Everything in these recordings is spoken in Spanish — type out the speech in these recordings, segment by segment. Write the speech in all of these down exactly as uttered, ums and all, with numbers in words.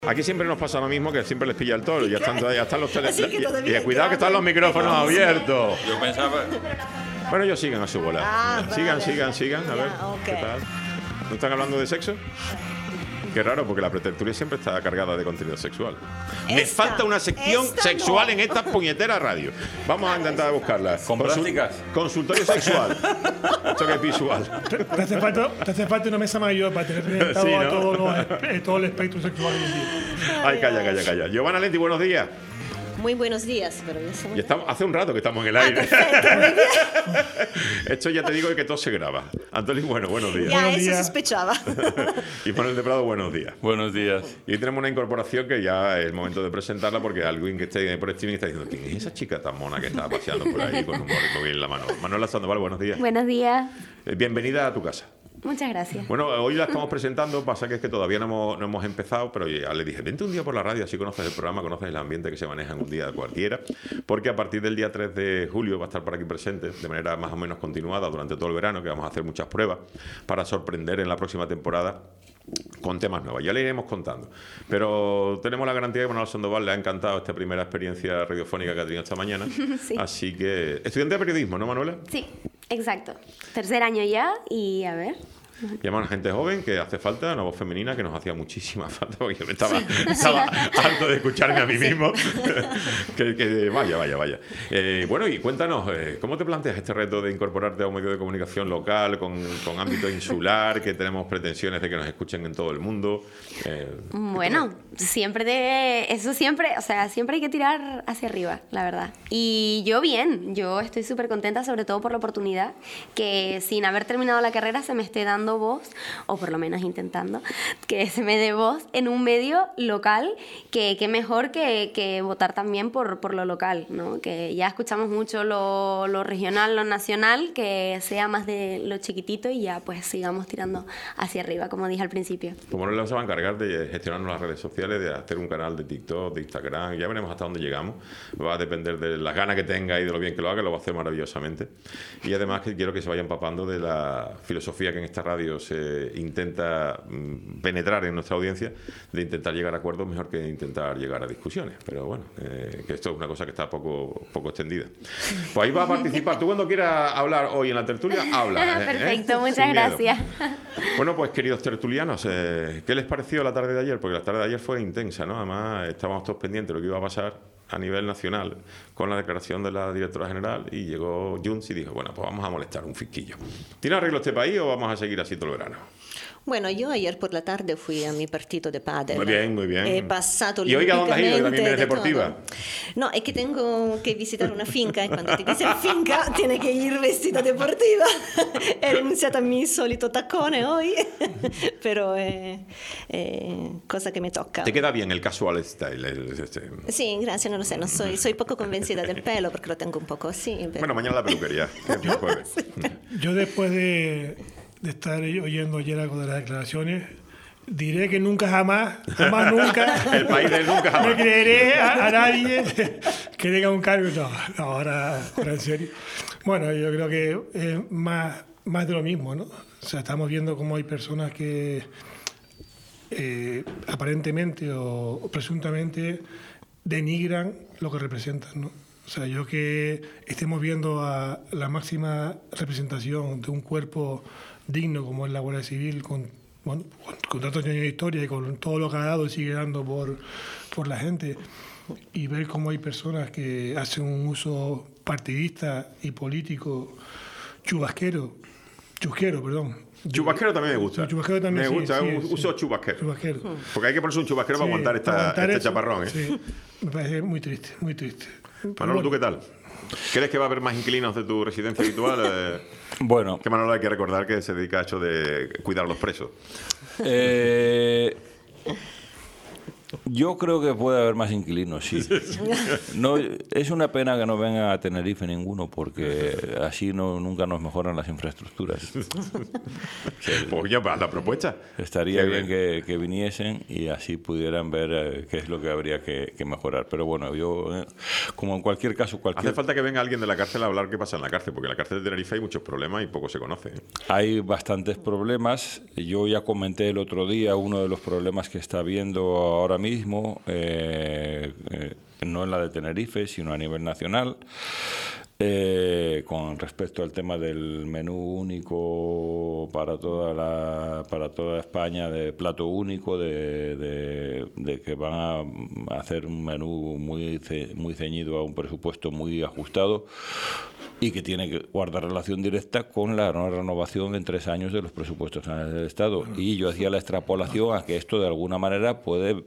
Aquí siempre nos pasa lo mismo, que siempre les pilla el toro. Ya están, ya están los teléfonos. Que y, y cuidado que están los micrófonos abiertos. Yo pensaba... Bueno, ellos sigan a su bola. Ah, sigan, vale. sigan, sigan. A Ya, ver, okay. ¿qué tal? ¿No están hablando de sexo? Qué raro, porque la pretertulia siempre está cargada de contenido sexual. Me Esta, falta una sección esta sexual no. en esta puñetera radio. Vamos a intentar buscarla. Con prácticas. Consultorio sexual. Esto que es visual. Te, te hace falta, te hace falta una mesa mayor para tener presentado Sí, ¿no? a todos los, eh, todo el espectro sexual hoy en día. Ay, calla, calla, calla. Giovanna Lenti, buenos días. Muy buenos días, pero ya somos... Y estamos, hace un rato que estamos en el aire. Perfecto, muy bien. Esto ya te digo que todo se graba. Antonio, bueno, buenos días. Ya, Buenos eso días. sospechaba. Y Manuel de Prado, buenos días. Buenos días. Y tenemos una incorporación que ya es momento de presentarla, porque alguien que esté por streaming está diciendo: ¿quién es esa chica tan mona que está paseando por ahí con un móvil en la mano? Manuela Sandoval, buenos días. Buenos días. Eh, Bienvenida a tu casa. Muchas gracias. Bueno, hoy la estamos presentando, pasa que es que todavía no hemos, no hemos empezado, pero ya le dije, vente un día por la radio, así conoces el programa, conoces el ambiente que se maneja en un día cualquiera, porque a partir del día tres de julio va a estar por aquí presente, de manera más o menos continuada durante todo el verano, que vamos a hacer muchas pruebas para sorprender en la próxima temporada con temas nuevos. Ya le iremos contando. Pero tenemos la garantía de que Manuel Sandoval le ha encantado esta primera experiencia radiofónica que ha tenido esta mañana. Sí. Así que, estudiante de periodismo, ¿no, Manuela? Sí, exacto. Tercer año ya y a ver. Llaman a gente joven que hace falta, una voz femenina que nos hacía muchísima falta, porque yo me estaba, estaba harto de escucharme a mí mismo. que, que vaya, vaya, vaya. Eh, bueno, y cuéntanos, eh, ¿cómo te planteas este reto de incorporarte a un medio de comunicación local, con, con ámbito insular, que tenemos pretensiones de que nos escuchen en todo el mundo? Eh, Bueno, siempre de eso siempre, o sea, siempre hay que tirar hacia arriba, la verdad. Y yo bien, yo estoy súper contenta, sobre todo por la oportunidad que sin haber terminado la carrera se me esté dando voz, o por lo menos intentando, que se me dé voz en un medio local, que, que mejor que, que votar también por, por lo local, ¿no? Que ya escuchamos mucho lo, lo regional, lo nacional, que sea más de lo chiquitito y ya pues sigamos tirando hacia arriba, como dije al principio. Como no se va a encargar de gestionarnos las redes sociales, de hacer un canal de TikTok, de Instagram, ya veremos hasta dónde llegamos. Va a depender de las ganas que tenga y de lo bien que lo haga, lo va a hacer maravillosamente. Y además que quiero que se vaya empapando de la filosofía que en esta radio se intenta mm, penetrar en nuestra audiencia, de intentar llegar a acuerdos mejor que intentar llegar a discusiones. Pero bueno, eh, que esto es una cosa que está poco, poco extendida. Pues ahí va a participar. Tú cuando quieras hablar hoy en la tertulia, habla. ¿eh? Perfecto, ¿Eh? muchas Sin miedo. gracias. Bueno, pues queridos tertulianos, eh, ¿qué les pareció la tarde de ayer? Porque la tarde de ayer fue intensa, ¿no? Además, estábamos todos pendientes de lo que iba a pasar a nivel nacional con la declaración de la directora general, y llegó Junts y dijo, bueno, pues vamos a molestar un fisquillo. ¿Tiene arreglo este país o vamos a seguir así todo el verano? Bueno, yo ayer por la tarde fui a mi partido de pádel. Muy bien, muy bien. He pasado ¿Y hoy a dónde has ido? Que también eres de deportiva. todo. No, es que tengo que visitar una finca y cuando te dicen finca tiene que ir vestida deportiva. He renunciado a mi solito tacone hoy, pero es eh, cosa que me toca. ¿Te queda bien el casual style? el- este? Sí, gracias, no lo sé, no soy, soy poco convencida del pelo porque lo tengo un poco así. Pero... Bueno, mañana la peluquería, que es el jueves. Yo después de, de estar oyendo ayer algo de las declaraciones, diré que nunca jamás, jamás nunca, El país del nunca me jamás. creeré a, a nadie que tenga un cargo. No, no, ahora, ahora en serio. Bueno, yo creo que es más, más de lo mismo, ¿no? O sea, estamos viendo cómo hay personas que eh, aparentemente o, o presuntamente denigran lo que representan, ¿no? O sea, yo que estemos viendo a la máxima representación de un cuerpo digno como es la Guardia Civil, con, bueno, con, con tantos años de historia y con todo lo que ha dado y sigue dando por, por la gente, y ver cómo hay personas que hacen un uso partidista y político chubasquero, chusquero, perdón. Chubasquero también me gusta. Chubasquero también, me sí, gusta, sí, un sí. uso chubasquero. Chubasquero. Porque hay que ponerse un chubasquero para Sí, aguantar, esta, para aguantar este eso, chaparrón, ¿eh? Sí, me parece muy triste, muy triste. Pero Manolo, bueno. ¿tú qué tal? ¿Crees que va a haber más inquilinos de tu residencia habitual? Eh, Bueno, que Manolo hay que recordar que se dedica a eso de cuidar a los presos. eh, Yo creo que puede haber más inquilinos, sí. No, es una pena que no venga a Tenerife ninguno, porque así no, nunca nos mejoran las infraestructuras. Sí, pues ya, la propuesta. Estaría Qué bien bien. que, que viniesen y así pudieran ver eh, qué es lo que habría que, que mejorar. Pero bueno, yo, eh, como en cualquier caso, cualquier... Hace falta que venga alguien de la cárcel a hablar qué pasa en la cárcel, porque en la cárcel de Tenerife hay muchos problemas y poco se conoce. ¿eh? Hay bastantes problemas. Yo ya comenté el otro día uno de los problemas que está habiendo ahora mismo. Mismo, eh, eh, no en la de Tenerife, sino a nivel nacional, eh, con respecto al tema del menú único para toda la para toda España, de plato único, de, de, de que van a hacer un menú muy, ce, muy ceñido a un presupuesto muy ajustado y que tiene que guardar relación directa con la no renovación en tres años de los presupuestos generales del Estado. Y yo hacía la extrapolación a que esto de alguna manera puede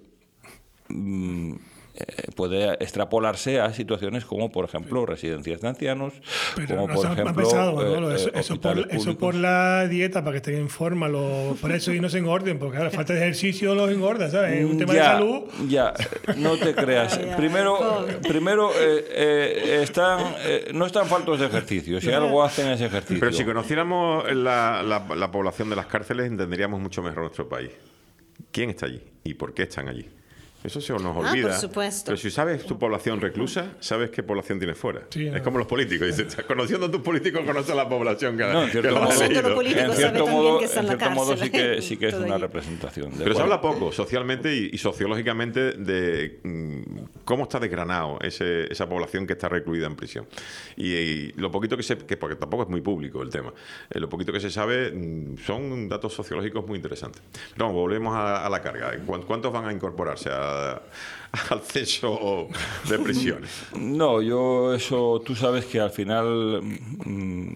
puede extrapolarse a situaciones como, por ejemplo, residencias de ancianos, pero como, no por se ejemplo, ha pesado, eh, Manolo, eso, eh, eso, por, eso por la dieta, para que estén en forma los presos y no se engorden, porque la falta de ejercicio los engorda, ¿sabes? Es un tema ya, de salud. Ya, no te creas. Ay, ay, primero, pobre. primero eh, eh, están, eh, no están faltos de ejercicio. Si algo hacen es ejercicio. Pero si conociéramos la, la, la población de las cárceles, entenderíamos mucho mejor nuestro país. ¿Quién está allí? ¿Y por qué están allí? Eso se nos Ah, olvida. por supuesto. Pero si sabes tu población reclusa, sabes qué población tienes fuera. Sí, es no. como los políticos. Dices, conociendo a tus políticos, conoces a la población que, No, en que cierto los modo, ha Conociendo elegido. lo político, en sabe cierto también modo, que está en en la cierto modo sí cárcel. que, sí que es Todo una ahí. representación. De Pero se cual- habla poco socialmente y, y sociológicamente de mm, cómo está desgranado ese, esa población que está recluida en prisión. Y, y lo poquito que se... Que, porque tampoco es muy público el tema. Eh, lo poquito que se sabe mm, son datos sociológicos muy interesantes. Pero vamos, volvemos a, a la carga. ¿Cuántos, ¿Cuántos van a incorporarse a, al censo de prisiones? No, yo eso, tú sabes que al final mm,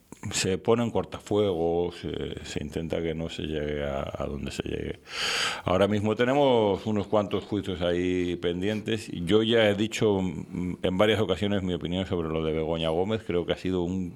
se pone en cortafuegos, se, se intenta que no se llegue a, a donde se llegue. Ahora mismo tenemos unos cuantos juicios ahí pendientes. Yo ya he dicho mm, en varias ocasiones mi opinión sobre lo de Begoña Gómez. Creo que ha sido un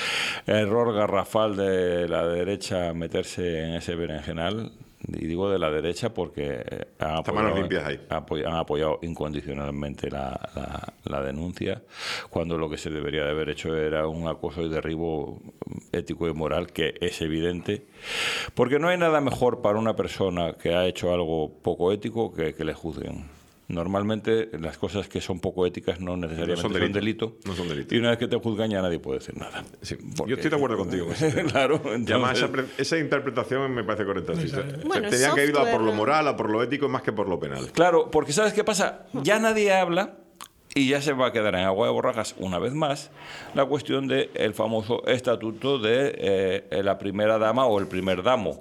error garrafal de la derecha meterse en ese berenjenal. Y digo de la derecha porque han Está manos apoyado, limpias ahí. apoy- han apoyado incondicionalmente la, la, la denuncia, cuando lo que se debería de haber hecho era un acoso y derribo ético y moral, que es evidente, porque no hay nada mejor para una persona que ha hecho algo poco ético que que le juzguen. Normalmente las cosas que son poco éticas no necesariamente No son son, delito. delito. No son delito. Y una vez que te juzgan ya nadie puede decir nada. Sí, Porque- yo estoy de acuerdo contigo. con ese tema. Claro, Y además, entonces- esa, pre- esa interpretación me parece correcta. Sí, Exacto. o sea, Bueno, tenían que ir a por lo software- moral, a por lo ético, más que por lo penal. Claro, porque ¿sabes qué pasa? Ya nadie habla y ya se va a quedar en agua de borrajas una vez más la cuestión del famoso estatuto de eh, la primera dama o el primer damo.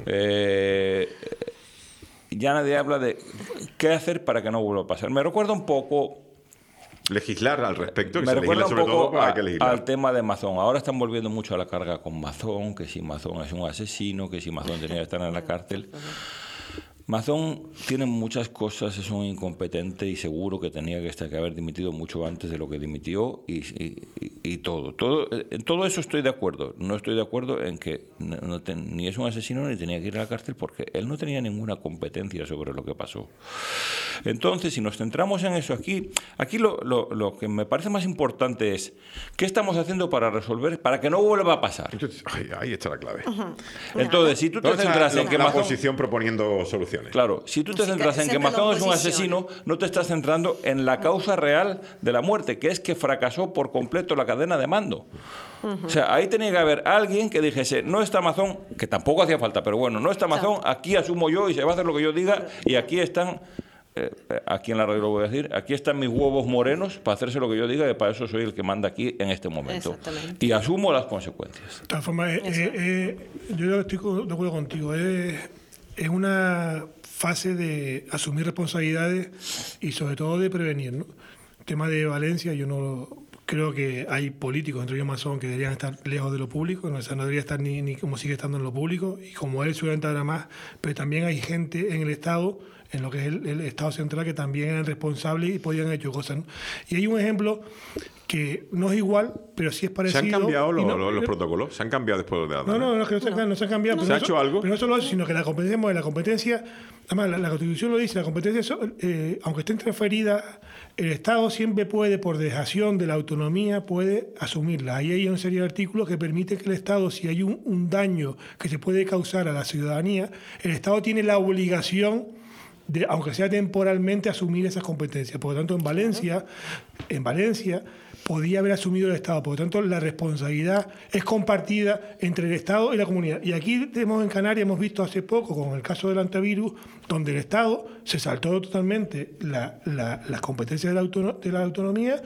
Eh, ya nadie habla de qué hacer para que no vuelva a pasar. Me recuerda un poco... Legislar al respecto, que Me se legisla recuerda un sobre todo, poco pues a- hay que legislar. al tema de Mazón. Ahora están volviendo mucho a la carga con Mazón, que si Mazón es un asesino, que si Mazón tenía que estar en la cárcel. Mazón tiene muchas cosas, es un incompetente y seguro que tenía que, estar, que haber dimitido mucho antes de lo que dimitió y, y, y, y todo. todo. En todo eso estoy de acuerdo. No estoy de acuerdo en que no, no ten, ni es un asesino ni tenía que ir a la cárcel porque él no tenía ninguna competencia sobre lo que pasó. Entonces, si nos centramos en eso aquí, aquí lo, lo, lo que me parece más importante es ¿qué estamos haciendo para resolver, para que no vuelva a pasar? Ay, ahí está la clave. Entonces, si tú te ¿Dónde está centras la, en que la Mazón... oposición proponiendo soluciones? Claro, si tú te Sí, centras en que siempre la Mazón es un oposición. asesino, no te estás centrando en la causa real de la muerte, que es que fracasó por completo la cadena de mando. O sea, ahí tenía que haber alguien que dijese, no está Mazón, que tampoco hacía falta, pero bueno, no está Mazón, aquí asumo yo y se va a hacer lo que yo diga y aquí están... Eh, aquí en la radio lo voy a decir, aquí están mis huevos morenos para hacerse lo que yo diga y para eso soy el que manda aquí en este momento. Exactamente. Y asumo las consecuencias. De todas formas, eh, eh, eh, yo estoy de acuerdo contigo. Es, es una fase de asumir responsabilidades y sobre todo de prevenir, ¿no? El tema de Valencia, yo no creo que hay políticos, entre ellos Mazón, que deberían estar lejos de lo público, no, o sea, no debería estar ni, ni como sigue estando en lo público, y como él seguramente habrá más, pero también hay gente en el Estado, en lo que es el, el Estado central, que también eran responsables y podían haber hecho cosas, ¿no? Y hay un ejemplo que no es igual, pero sí es parecido. ¿Se han cambiado los, no, los, los protocolos? ¿Se han cambiado después de la No, no, no, es que no, se, no. no se han cambiado. ¿Se pero ha no, hecho algo? Pero no solo eso, sino que la competencia, la competencia, además la, la Constitución lo dice, la competencia, eh, aunque estén transferidas, el Estado siempre puede, por dejación de la autonomía, puede asumirla. Ahí hay una serie de artículos que permiten que el Estado, si hay un, un daño que se puede causar a la ciudadanía, el Estado tiene la obligación de, aunque sea temporalmente, asumir esas competencias. Por lo tanto, en Valencia, en Valencia podía haber asumido el Estado. Por lo tanto, la responsabilidad es compartida entre el Estado y la comunidad. Y aquí tenemos en Canarias, hemos visto hace poco, con el caso del antivirus, donde el Estado se saltó totalmente la, la, las competencias de la, autono, de la autonomía,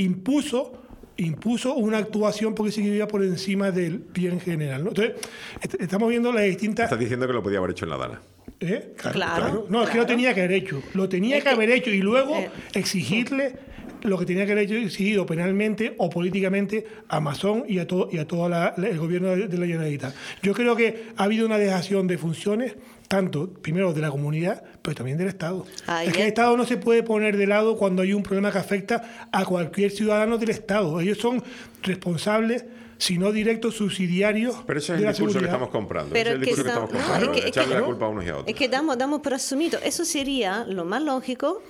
impuso impuso una actuación porque se iba por encima del bien general, ¿no? Entonces, est estamos viendo las distintas... Estás diciendo que lo podía haber hecho en La Dana. ¿Eh? Claro, claro, claro. No, claro. es que lo tenía que haber hecho. Lo tenía es que haber que, hecho y luego eh, exigirle lo que tenía que haber exigido penalmente o políticamente a Amazon y a todo y a todo la, la, el gobierno de, de la Generalitat. Yo creo que ha habido una dejación de funciones, tanto, primero, de la comunidad, pero también del Estado. Ayer. Es que el Estado no se puede poner de lado cuando hay un problema que afecta a cualquier ciudadano del Estado. Ellos son responsables, si no directos, subsidiarios. Pero ese es de el la discurso seguridad. que estamos comprando. Pero Ese es el discurso que, está, estamos no, comprando. es que, Echarle es que, la culpa a unos y a otros. Es que damos, damos por asumido. Eso sería lo más lógico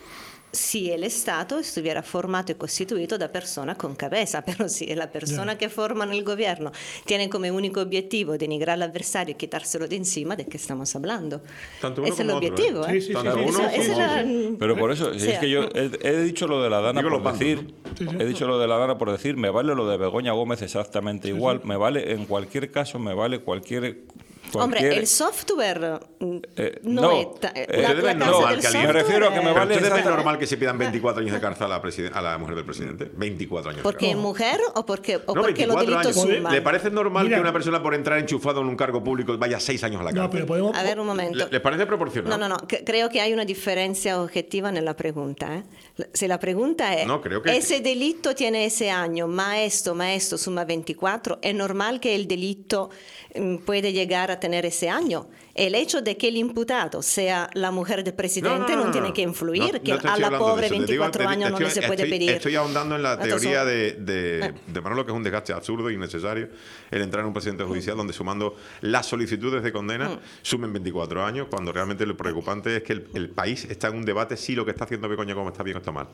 si el Estado estuviera formato y constituito de personas con cabeza, pero si la persona yeah. que forman el gobierno tiene como único objetivo denigrar al adversario y quitárselo de encima, ¿de qué estamos hablando? Tanto uno Ese es el como objetivo. otro, ¿eh? ¿eh? Sí, sí, Tanto sí, eso, uno eso como era, otro. Pero por eso, o sea, es que yo he, he dicho lo de la Dana por bandos, decir, ¿no? Sí, sí. he dicho lo de la Dana por decir, me vale lo de Begoña Gómez exactamente sí, igual, sí. me vale en cualquier caso, me vale cualquier... Cualquier... Hombre, el software eh, no, no es... Eh, La, la no, del me refiero a que me vale... ¿Ustedes ven normal que se pidan veinticuatro años de cárcel a la, a la mujer del presidente? veinticuatro años. ¿Porque es no. mujer o porque, o no, porque los delitos suman? ¿Le parece normal Mira, que una persona por entrar enchufado en un cargo público vaya seis años a la cárcel? No, pero podemos... A ver, un momento. ¿Les parece proporcional? No, no, no. Creo que hay una diferencia objetiva en la pregunta. ¿eh? Si la pregunta es, no, creo que... ese delito tiene ese año, más esto, más esto, suma veinticuatro, ¿es normal que el delito mm, puede llegar a tener ese año? El hecho de que el imputado sea la mujer del presidente no, no, no, no, no tiene que influir, no, que no a la pobre veinticuatro digo, años estoy, no le se puede estoy, pedir. Estoy ahondando en la Entonces, teoría de, de, de Manolo, que es un desgaste absurdo e innecesario el entrar en un presidente judicial donde sumando las solicitudes de condena mm. sumen veinticuatro años, cuando realmente lo preocupante es que el, el país está en un debate si lo que está haciendo Begoña Gómez está bien o está mal.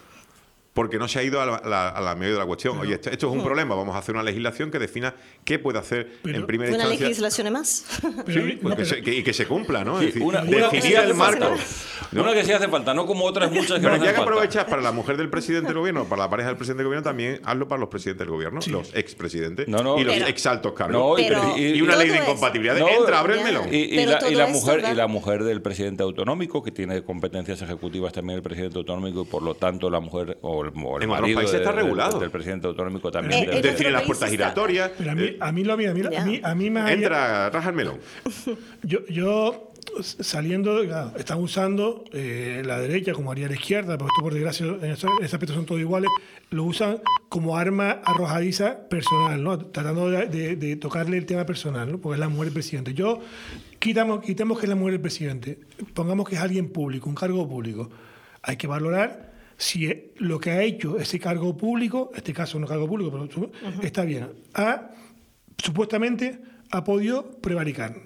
Porque no se ha ido a la, a la, a la medio de la cuestión. Oye, esto, esto es un problema, vamos a hacer una legislación que defina qué puede hacer pero, en primera una instancia. ¿Una legislación más? Sí, pues que se, que, y que se cumpla, ¿no? Sí, es decir, una, definir una el marco. ¿no? Una que sí hace falta, no como otras muchas que pero no ya hacen que falta. aprovechas para la mujer del presidente del gobierno, para la pareja del presidente del gobierno, también hazlo para los presidentes del gobierno, sí. los expresidentes no, no, y los pero, exaltos cargos. No, pero, y, y una ley de incompatibilidad. No, entra, abre el melón. Y, y, la, y, la mujer, va... y la mujer del presidente autonómico, que tiene competencias ejecutivas también el presidente autonómico, y por lo tanto la mujer o el, o el en marido otros países está de, regulado. De, del presidente autonómico también. Eh, define las puertas giratorias. Pero a mí, a mí lo a mí, a mí, a mí más entra, raja el melón. Yo, yo saliendo, claro, están usando eh, la derecha como haría la izquierda, porque esto por desgracia en ese, en ese aspecto son todos iguales, lo usan como arma arrojadiza personal, ¿no? Tratando de, de, de tocarle el tema personal, ¿no? Porque es la mujer del presidente. Yo quitamos, quitemos que es la mujer del presidente, pongamos que es alguien público, un cargo público. Hay que valorar si lo que ha hecho ese cargo público, en este caso no cargo público, pero uh-huh. está bien, ha, supuestamente ha podido prevaricar,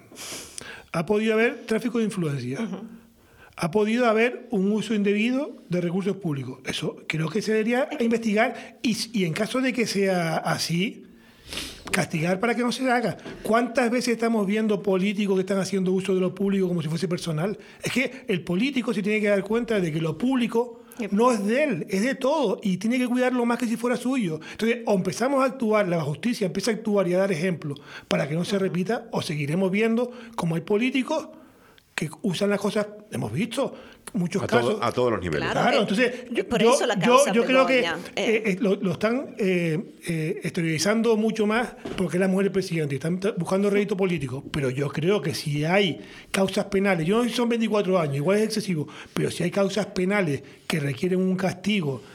ha podido haber tráfico de influencia, uh-huh. ha podido haber un uso indebido de recursos públicos. Eso creo que se debería investigar y, y en caso de que sea así, castigar para que no se haga. ¿Cuántas veces estamos viendo políticos que están haciendo uso de lo público como si fuese personal? Es que el político se tiene que dar cuenta de que lo público no es de él, es de todo y tiene que cuidarlo más que si fuera suyo. Entonces, o empezamos a actuar, la justicia empieza a actuar y a dar ejemplos para que no se repita, o seguiremos viendo como hay políticos que usan las cosas, hemos visto muchos a todo, casos. A todos los niveles. Claro, claro eh, entonces yo, por yo, eso la yo, causa yo creo que eh. eh, lo, lo están eh, eh, exteriorizando mucho más porque es la mujer del presidente y están buscando rédito político, pero yo creo que si hay causas penales, yo no sé si son veinticuatro años, igual es excesivo, pero si hay causas penales que requieren un castigo,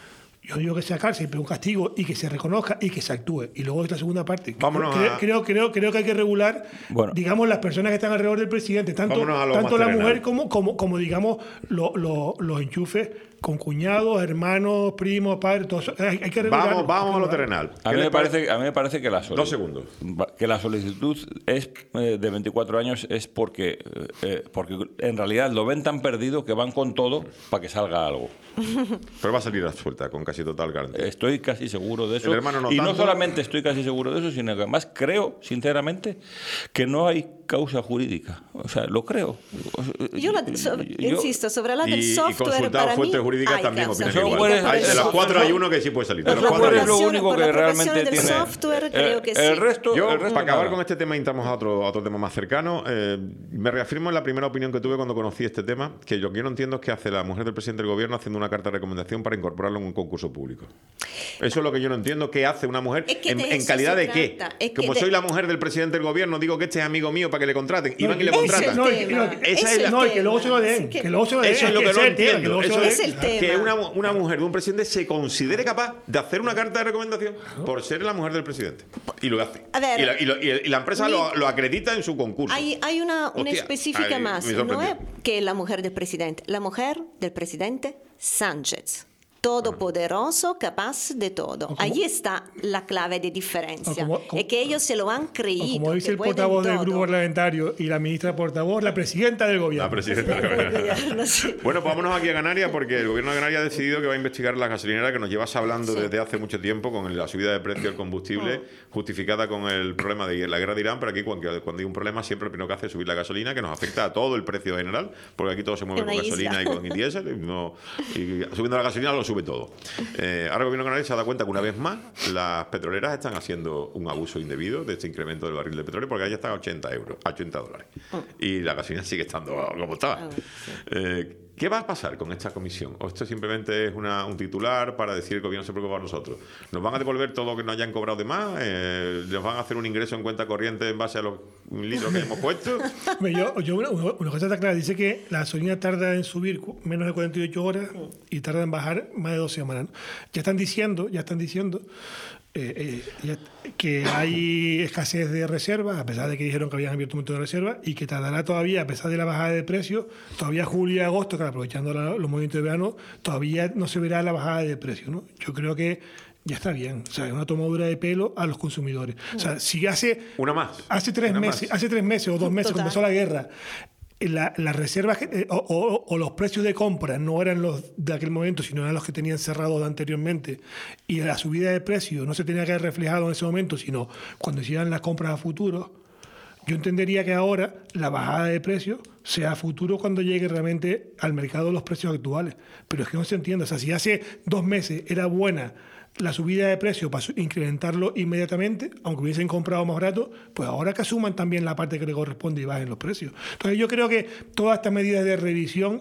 Yo digo que sea cárcel, pero un castigo y que se reconozca y que se actúe. Y luego esta segunda parte. Vámonos creo, a... creo, creo, creo que hay que regular, bueno, digamos, las personas que están alrededor del presidente, tanto, tanto la mujer como, como, como digamos, lo, lo, los enchufes con cuñados, hermanos, primos, padres, todo eso. Hay, hay que regular. Vamos, vamos a lo terrenal. A mí, me parece, a mí me parece que la solicitud, Dos segundos. que la solicitud es eh, de veinticuatro años es porque, eh, porque en realidad lo ven tan perdido que van con todo para que salga algo. Pero va a salir a suelta, con casi total garantía. Estoy casi seguro de eso. El hermano no y tanto. no solamente estoy casi seguro de eso, sino que además creo, sinceramente, que no hay causa jurídica. O sea, lo creo. Yo, la, so, yo insisto, sobre la del y, software, y consultado para fuentes mí jurídicas hay también causa. opinan igual. Puedes, Hay, de los cuatro hay uno que sí puede salir. De El los cuatro software hay es lo uno. único por que la realmente aprobación del tiene. software, el, creo que el sí. resto, Yo, el resto para acabar nada. con este tema, entramos a otro, a otro tema más cercano. Eh, me reafirmo en la primera opinión que tuve cuando conocí este tema, que lo que yo no entiendo es que hace la mujer del presidente del gobierno haciendo una carta de recomendación para incorporarlo en un concurso público. Eso es lo que yo no entiendo. ¿Qué hace una mujer? Es que ¿En, de en eso calidad se de qué? trata. Es que Como de- soy la mujer del presidente del gobierno, digo que este es amigo mío para que le contraten. Y van y le Ese contratan. No, y- tema. no, Esa es Ese la- No, y que luego tema. se lo den. Así que- Que luego se lo den. Eso es lo que ese no es el tema, que entiendo. luego se Eso lo es Es el tema. que una, una mujer de un presidente se considere capaz de hacer una carta de recomendación por ser la mujer del presidente. Y lo hace. A ver, y, la, y lo- y la empresa mi- lo, lo acredita en su concurso. Hay, hay una, una Hostia, específica ahí más, me no sorprendió. es que la mujer del presidente, la mujer del presidente Sánchez. Todopoderoso, capaz de todo. como- Ahí está la clave de diferencia. O como- como- es que ellos se lo han O creído. como dice que el pueden portavoz del todo. grupo parlamentario y la ministra portavoz, la presidenta del gobierno. La presidenta. No sé. Bueno, pues vámonos aquí a Canarias porque el gobierno de Canarias ha decidido que va a investigar la gasolinera que nos llevas hablando Sí. desde hace mucho tiempo con la subida de precio del combustible justificada con el problema de la guerra de Irán, pero aquí cuando, cuando hay un problema siempre lo primero que hace es subir la gasolina, que nos afecta a todo el precio general, porque aquí todo se mueve En con una gasolina isla. y con diésel, y, no, y subiendo la gasolina lo sube todo. Eh, ahora el gobierno de Canarias se ha dado cuenta que una vez más las petroleras están haciendo un abuso indebido de este incremento del barril de petróleo, porque ahí ya está a ochenta euros, a ochenta dólares. Y la gasolina sigue estando como estaba. Ah, sí. Eh, ¿Qué va a pasar con esta comisión? ¿O esto simplemente es una, un titular para decir que el gobierno se preocupa por nosotros? ¿Nos van a devolver todo lo que nos hayan cobrado de más? Eh, ¿Nos van a hacer un ingreso en cuenta corriente en base a los litros que hemos puesto? Hombre, Yo, yo una, una cosa está clara, dice que la gasolina tarda en subir cu- menos de cuarenta y ocho horas y tarda en bajar más de dos semanas. ¿no? Ya están diciendo, ya están diciendo eh, eh, ya- que hay escasez de reservas, a pesar de que dijeron que habían abierto un montón de reservas, y que tardará todavía, a pesar de la bajada de precios, todavía julio y agosto, claro, aprovechando la- los movimientos de verano, todavía no se verá la bajada de precios. ¿no? Yo creo que ya está bien, o sea, es una tomadura de pelo a los consumidores. O sea, si hace Una más. Hace tres Una meses, más. hace tres meses o dos meses Total. cuando empezó la guerra, la- las reservas que- eh, o, o- o los precios de compra no eran los de aquel momento, sino eran los que tenían cerrados anteriormente, y la subida de precios no se tenía que haber reflejado en ese momento, sino cuando hicieran las compras a futuro. Yo entendería que ahora la bajada de precios sea a futuro cuando llegue realmente al mercado los precios actuales. Pero es que no se entiende. O sea, si hace dos meses era buena la subida de precios para su- incrementarlo inmediatamente, aunque hubiesen comprado más barato, pues ahora que asuman también la parte que le corresponde y bajen los precios. Entonces yo creo que todas estas medidas de revisión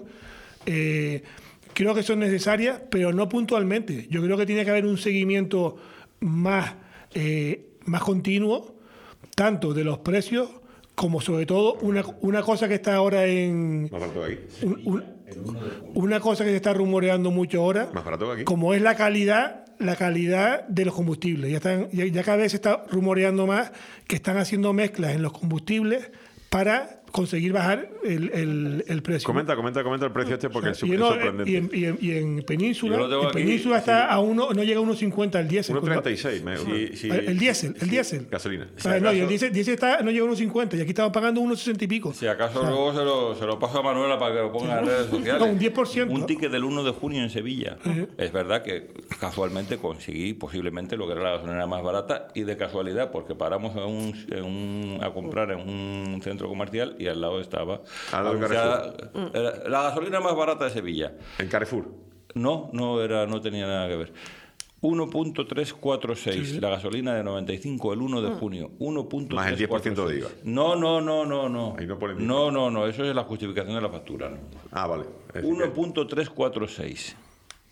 eh, creo que son necesarias, pero no puntualmente. Yo creo que tiene que haber un seguimiento más, eh, más continuo, tanto de los precios como sobre todo una, una cosa que está ahora en... Más barato que aquí. un- un- una cosa que se está rumoreando mucho ahora, Más barato que aquí. como es la calidad, la calidad de los combustibles. Ya, están, ya, ya cada vez se está rumoreando más que están haciendo mezclas en los combustibles para conseguir bajar el, el, el precio. Comenta, comenta, comenta el precio este porque es Y, súper no, sorprendente. y, en, y, en, y en Península, Yo lo tengo en aquí, Península sí. está a uno, no llega a uno cincuenta el diésel. uno treinta y seis. me- Sí, sí. El, el diésel, el diésel. Gasolina. O sea, no, y el diésel, diésel está, no llega a uno cincuenta y aquí estamos pagando uno sesenta y pico. Si acaso O sea, luego se lo, se lo paso a Manuela para que lo ponga en redes sociales. No, un diez por ciento. Un ticket del uno de junio en Sevilla. Es verdad que casualmente conseguí posiblemente lo que era la gasolina más barata y de casualidad porque paramos en un, en un- a comprar en un centro comercial y al lado estaba Al lado del anunciada, era la gasolina más barata de Sevilla. En Carrefour. No, no era, no tenía nada que ver. uno punto trescientos cuarenta y seis, la gasolina de noventa y cinco el uno de junio. uno punto Más el diez por ciento de trescientos cuarenta y seis. IVA. No, no, no, no, no. Ahí no pone diez. No, no, no, eso es la justificación de la factura. ¿no? Ah, vale. Es decir uno que- punto trescientos cuarenta y seis.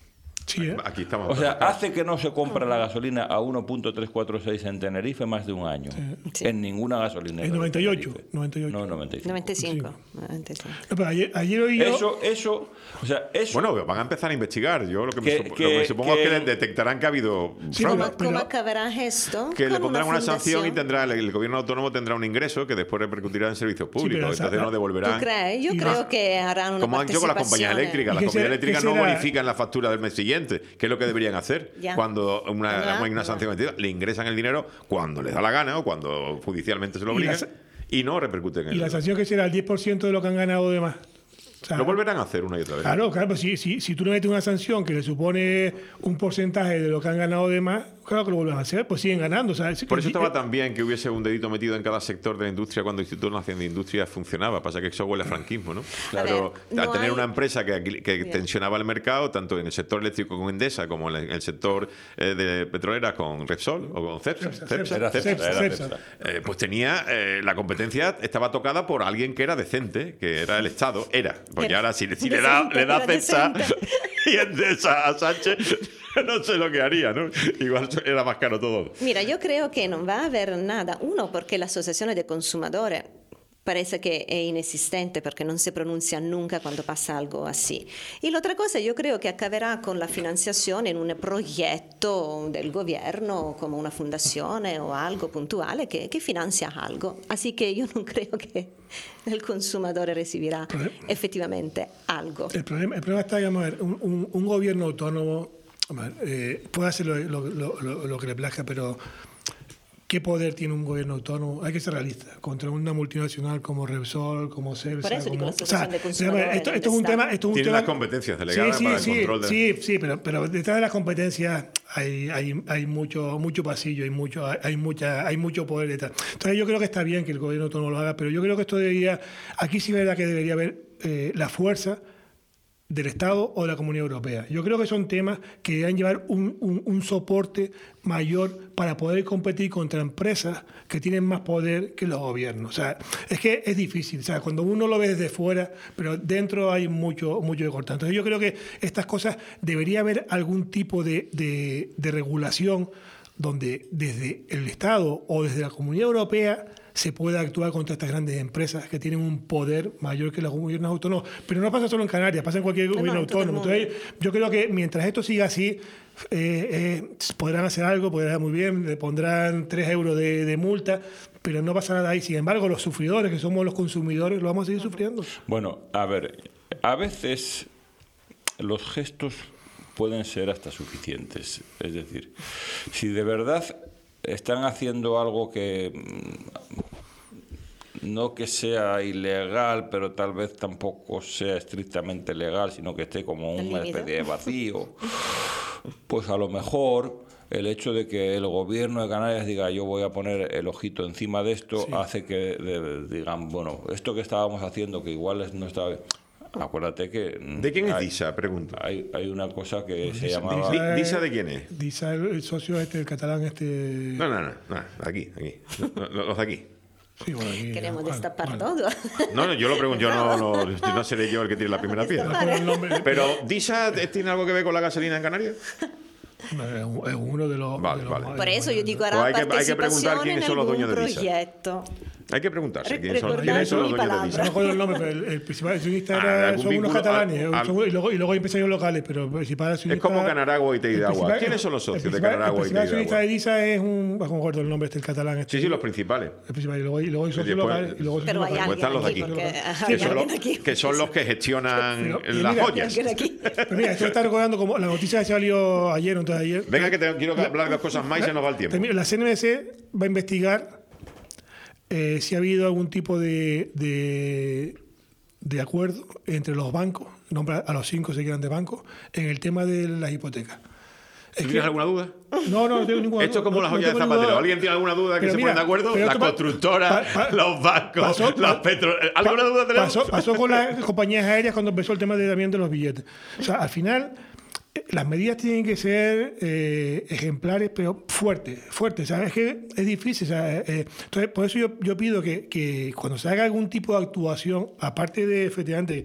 Sí, ¿eh? Aquí estamos. O sea, hace que no se compra la gasolina a uno punto trescientos cuarenta y seis en Tenerife más de un año. Sí. En ninguna gasolinera. En de noventa y ocho, Tenerife. noventa y ocho. No, noventa y cinco. noventa y cinco. noventa y cinco. No, pero ayer, ayer oí yo... Eso, eso, o sea, eso... Bueno, van a empezar a investigar. Yo lo que, Que- me, supo- que- lo que me supongo que- es que les detectarán que ha habido Sí, fraude. ¿Cómo, pero- cómo acabará esto? Que le Con pondrán una, sanción y fundación. tendrá el, el gobierno autónomo tendrá un ingreso que después repercutirá en servicios públicos. pero esa- Entonces no ¿Tú devolverán. crees? Yo Y creo no- que harán una Como han hecho con las compañías participación. eléctricas. ¿Y Las qué compañías será- eléctricas qué no será? bonifican la factura del mes siguiente, que es lo que deberían hacer. Ya. Cuando una, Ya. hay una sanción metida, le ingresan el dinero cuando les da la gana o cuando judicialmente se lo Y obligan las- y no repercuten en Y la el. sanción que será el diez por ciento de lo que han ganado de más. O sea, Lo volverán a hacer una y otra vez. Claro, claro, pues si, si, si tú le metes una sanción que le supone un porcentaje de lo que han ganado de más, claro que lo vuelven a hacer, pues siguen ganando. O sea, es- Por eso es- estaba tan bien que hubiese un dedito metido en cada sector de la industria cuando el Instituto Nacional de Industria funcionaba. Pasa que eso huele a franquismo, ¿no? Claro, ver, no al tener hay- una empresa que, que Bien. tensionaba el mercado, tanto en el sector eléctrico con Endesa, como en el, en el sector eh, de petrolera con Repsol o con Cepsa. Cepsa, Cepsa, Era Cepsa. Cepsa, era Cepsa. Cepsa. Eh, pues tenía eh, la competencia estaba tocada por alguien que era decente, que era el Estado, era. Porque Era. ahora si, si le da, Decente, le da era Cepsa decente. y Endesa a Sánchez, no sé lo que haría, ¿no? Igual era más caro todo. Mira, yo creo que no va a haber nada. Uno, porque la Asociación de Consumidores parece que è inesistente perché non si pronuncia nunca quando passa algo así. Y la otra cosa, yo creo que acabará con la financiación en un proyecto del gobierno, como una fundazione o algo puntuale que, que financia algo. Así que yo no creo que el consumidor recibirá effettivamente algo. El problema, el problema está, digamos, a ver, un, un, un gobierno autónomo a ver, eh, puede hacer lo, lo, lo, lo, lo que le plazca, pero ¿qué poder tiene un gobierno autónomo? Hay que ser realista. Contra una multinacional como Repsol, como Cepsa... Por eso digo, como, la Asociación de Consumidores, esto, esto es un ¿dónde tema... está? Esto es un Tiene tema las competencias delegadas sí, sí, para el sí, control de... Sí, sí, pero, pero detrás de las competencias hay, hay, hay, mucho, mucho pasillo, hay mucho, hay, mucha, hay mucho poder detrás. Entonces yo creo que está bien que el gobierno autónomo lo haga, pero yo creo que esto debería... Aquí sí es verdad que debería haber eh, la fuerza del Estado o de la Comunidad Europea. Yo creo que son temas que deben llevar un, un, un soporte mayor para poder competir contra empresas que tienen más poder que los gobiernos. O sea, es que es difícil. O sea, cuando uno lo ve desde fuera, pero dentro hay mucho, mucho de cortar. Entonces yo creo que estas cosas debería haber algún tipo de, de, de regulación donde desde el Estado o desde la Comunidad Europea se pueda actuar contra estas grandes empresas que tienen un poder mayor que los gobiernos autónomos. Pero no pasa solo en Canarias, pasa en cualquier No, gobierno no, en todo el autónomo. mundo. Entonces, yo creo que mientras esto siga así, eh, eh, podrán hacer algo, podrán muy bien, le pondrán tres euros de, de multa, pero no pasa nada ahí. Sin embargo, los sufridores, que somos los consumidores, lo vamos a seguir sufriendo. Bueno, a ver, a veces los gestos pueden ser hasta suficientes. Es decir, si de verdad están haciendo algo que no que sea ilegal, pero tal vez tampoco sea estrictamente legal, sino que esté como El una límite. especie de vacío, pues a lo mejor el hecho de que el gobierno de Canarias diga yo voy a poner el ojito encima de esto, Sí. hace que de- digan, bueno, esto que estábamos haciendo, que igual es- no está... Acuérdate que... ¿De quién es hay- Disa? Pregunta. Hay, hay una cosa que se Disa- llamaba... Di- Disa- ¿Disa de quién es? Dice el, el socio este, el catalán este... No, no, no, no, aquí, aquí. Los los de aquí. Sí, bueno, aquí, Queremos bueno, destapar bueno. todo. No, no, yo lo pregunto, yo no, no, yo no seré yo el que tiene la primera No piedra. recuerdo el nombre, Pero, ¿Disa tiene algo que ver con la gasolina en Canarias? no, es un- es uno de los... Vale, de los- vale. de Por los eso yo mayores. digo, Pues hará hay que- hay que preguntar participación quiénes en son los algún dueños de Disa. proyecto. Hay que preguntarse Re- quiénes son, recordar quiénes son los mi dueños de palabra. No Disa. recuerdo el nombre, pero el, el principal accionista Ah, era, algún son unos vínculo, catalanes, al- al- son- y, luego, y luego hay empresarios locales, pero el principal accionista... Es como Canaragua y Teidagua. el principal- ¿Quiénes son los socios el de principal- Canaragua y El principal accionista Teidagua? de Disa es un... No recuerdo el nombre este, el catalán. Este, Sí, sí, los principales. El principal, y luego, y luego hay socios después- locales. Y luego hay Pero socios hay Pues locales. están los de alguien aquí. aquí, porque Que hay son, los, alguien aquí. que son los que gestionan Pero, y las mira, joyas. Alguien aquí. Pero mira, esto está recordando como la noticia que salió ayer o antes de ayer. Venga, que te- quiero hablar de dos cosas más y se nos va el tiempo. Termino. La C N B C va a investigar eh, si ha habido algún tipo de, de, de acuerdo entre los bancos, nombra a los cinco se quedan de bancos, en el tema de las hipotecas. Es ¿Tienes que- alguna duda? No, no, no tengo ninguna Esto es como no- la no joya de tengo ninguna Zapatero. duda. ¿Alguien tiene alguna duda que Pero se mira, ponen de acuerdo? pero Las esto pa- constructoras, pa- pa- los bancos, pasó- las pa- petro... ¿Alguna Pa- duda tenemos? Pasó, pasó con las compañías aéreas cuando empezó el tema de, también de los billetes. O sea, al final, eh, las medidas tienen que ser eh, ejemplares, pero fuertes, fuertes. ¿Sabes? Es que es difícil. ¿Sabes? Eh, entonces, por eso yo, yo pido que, que cuando se haga algún tipo de actuación, aparte de, efectivamente,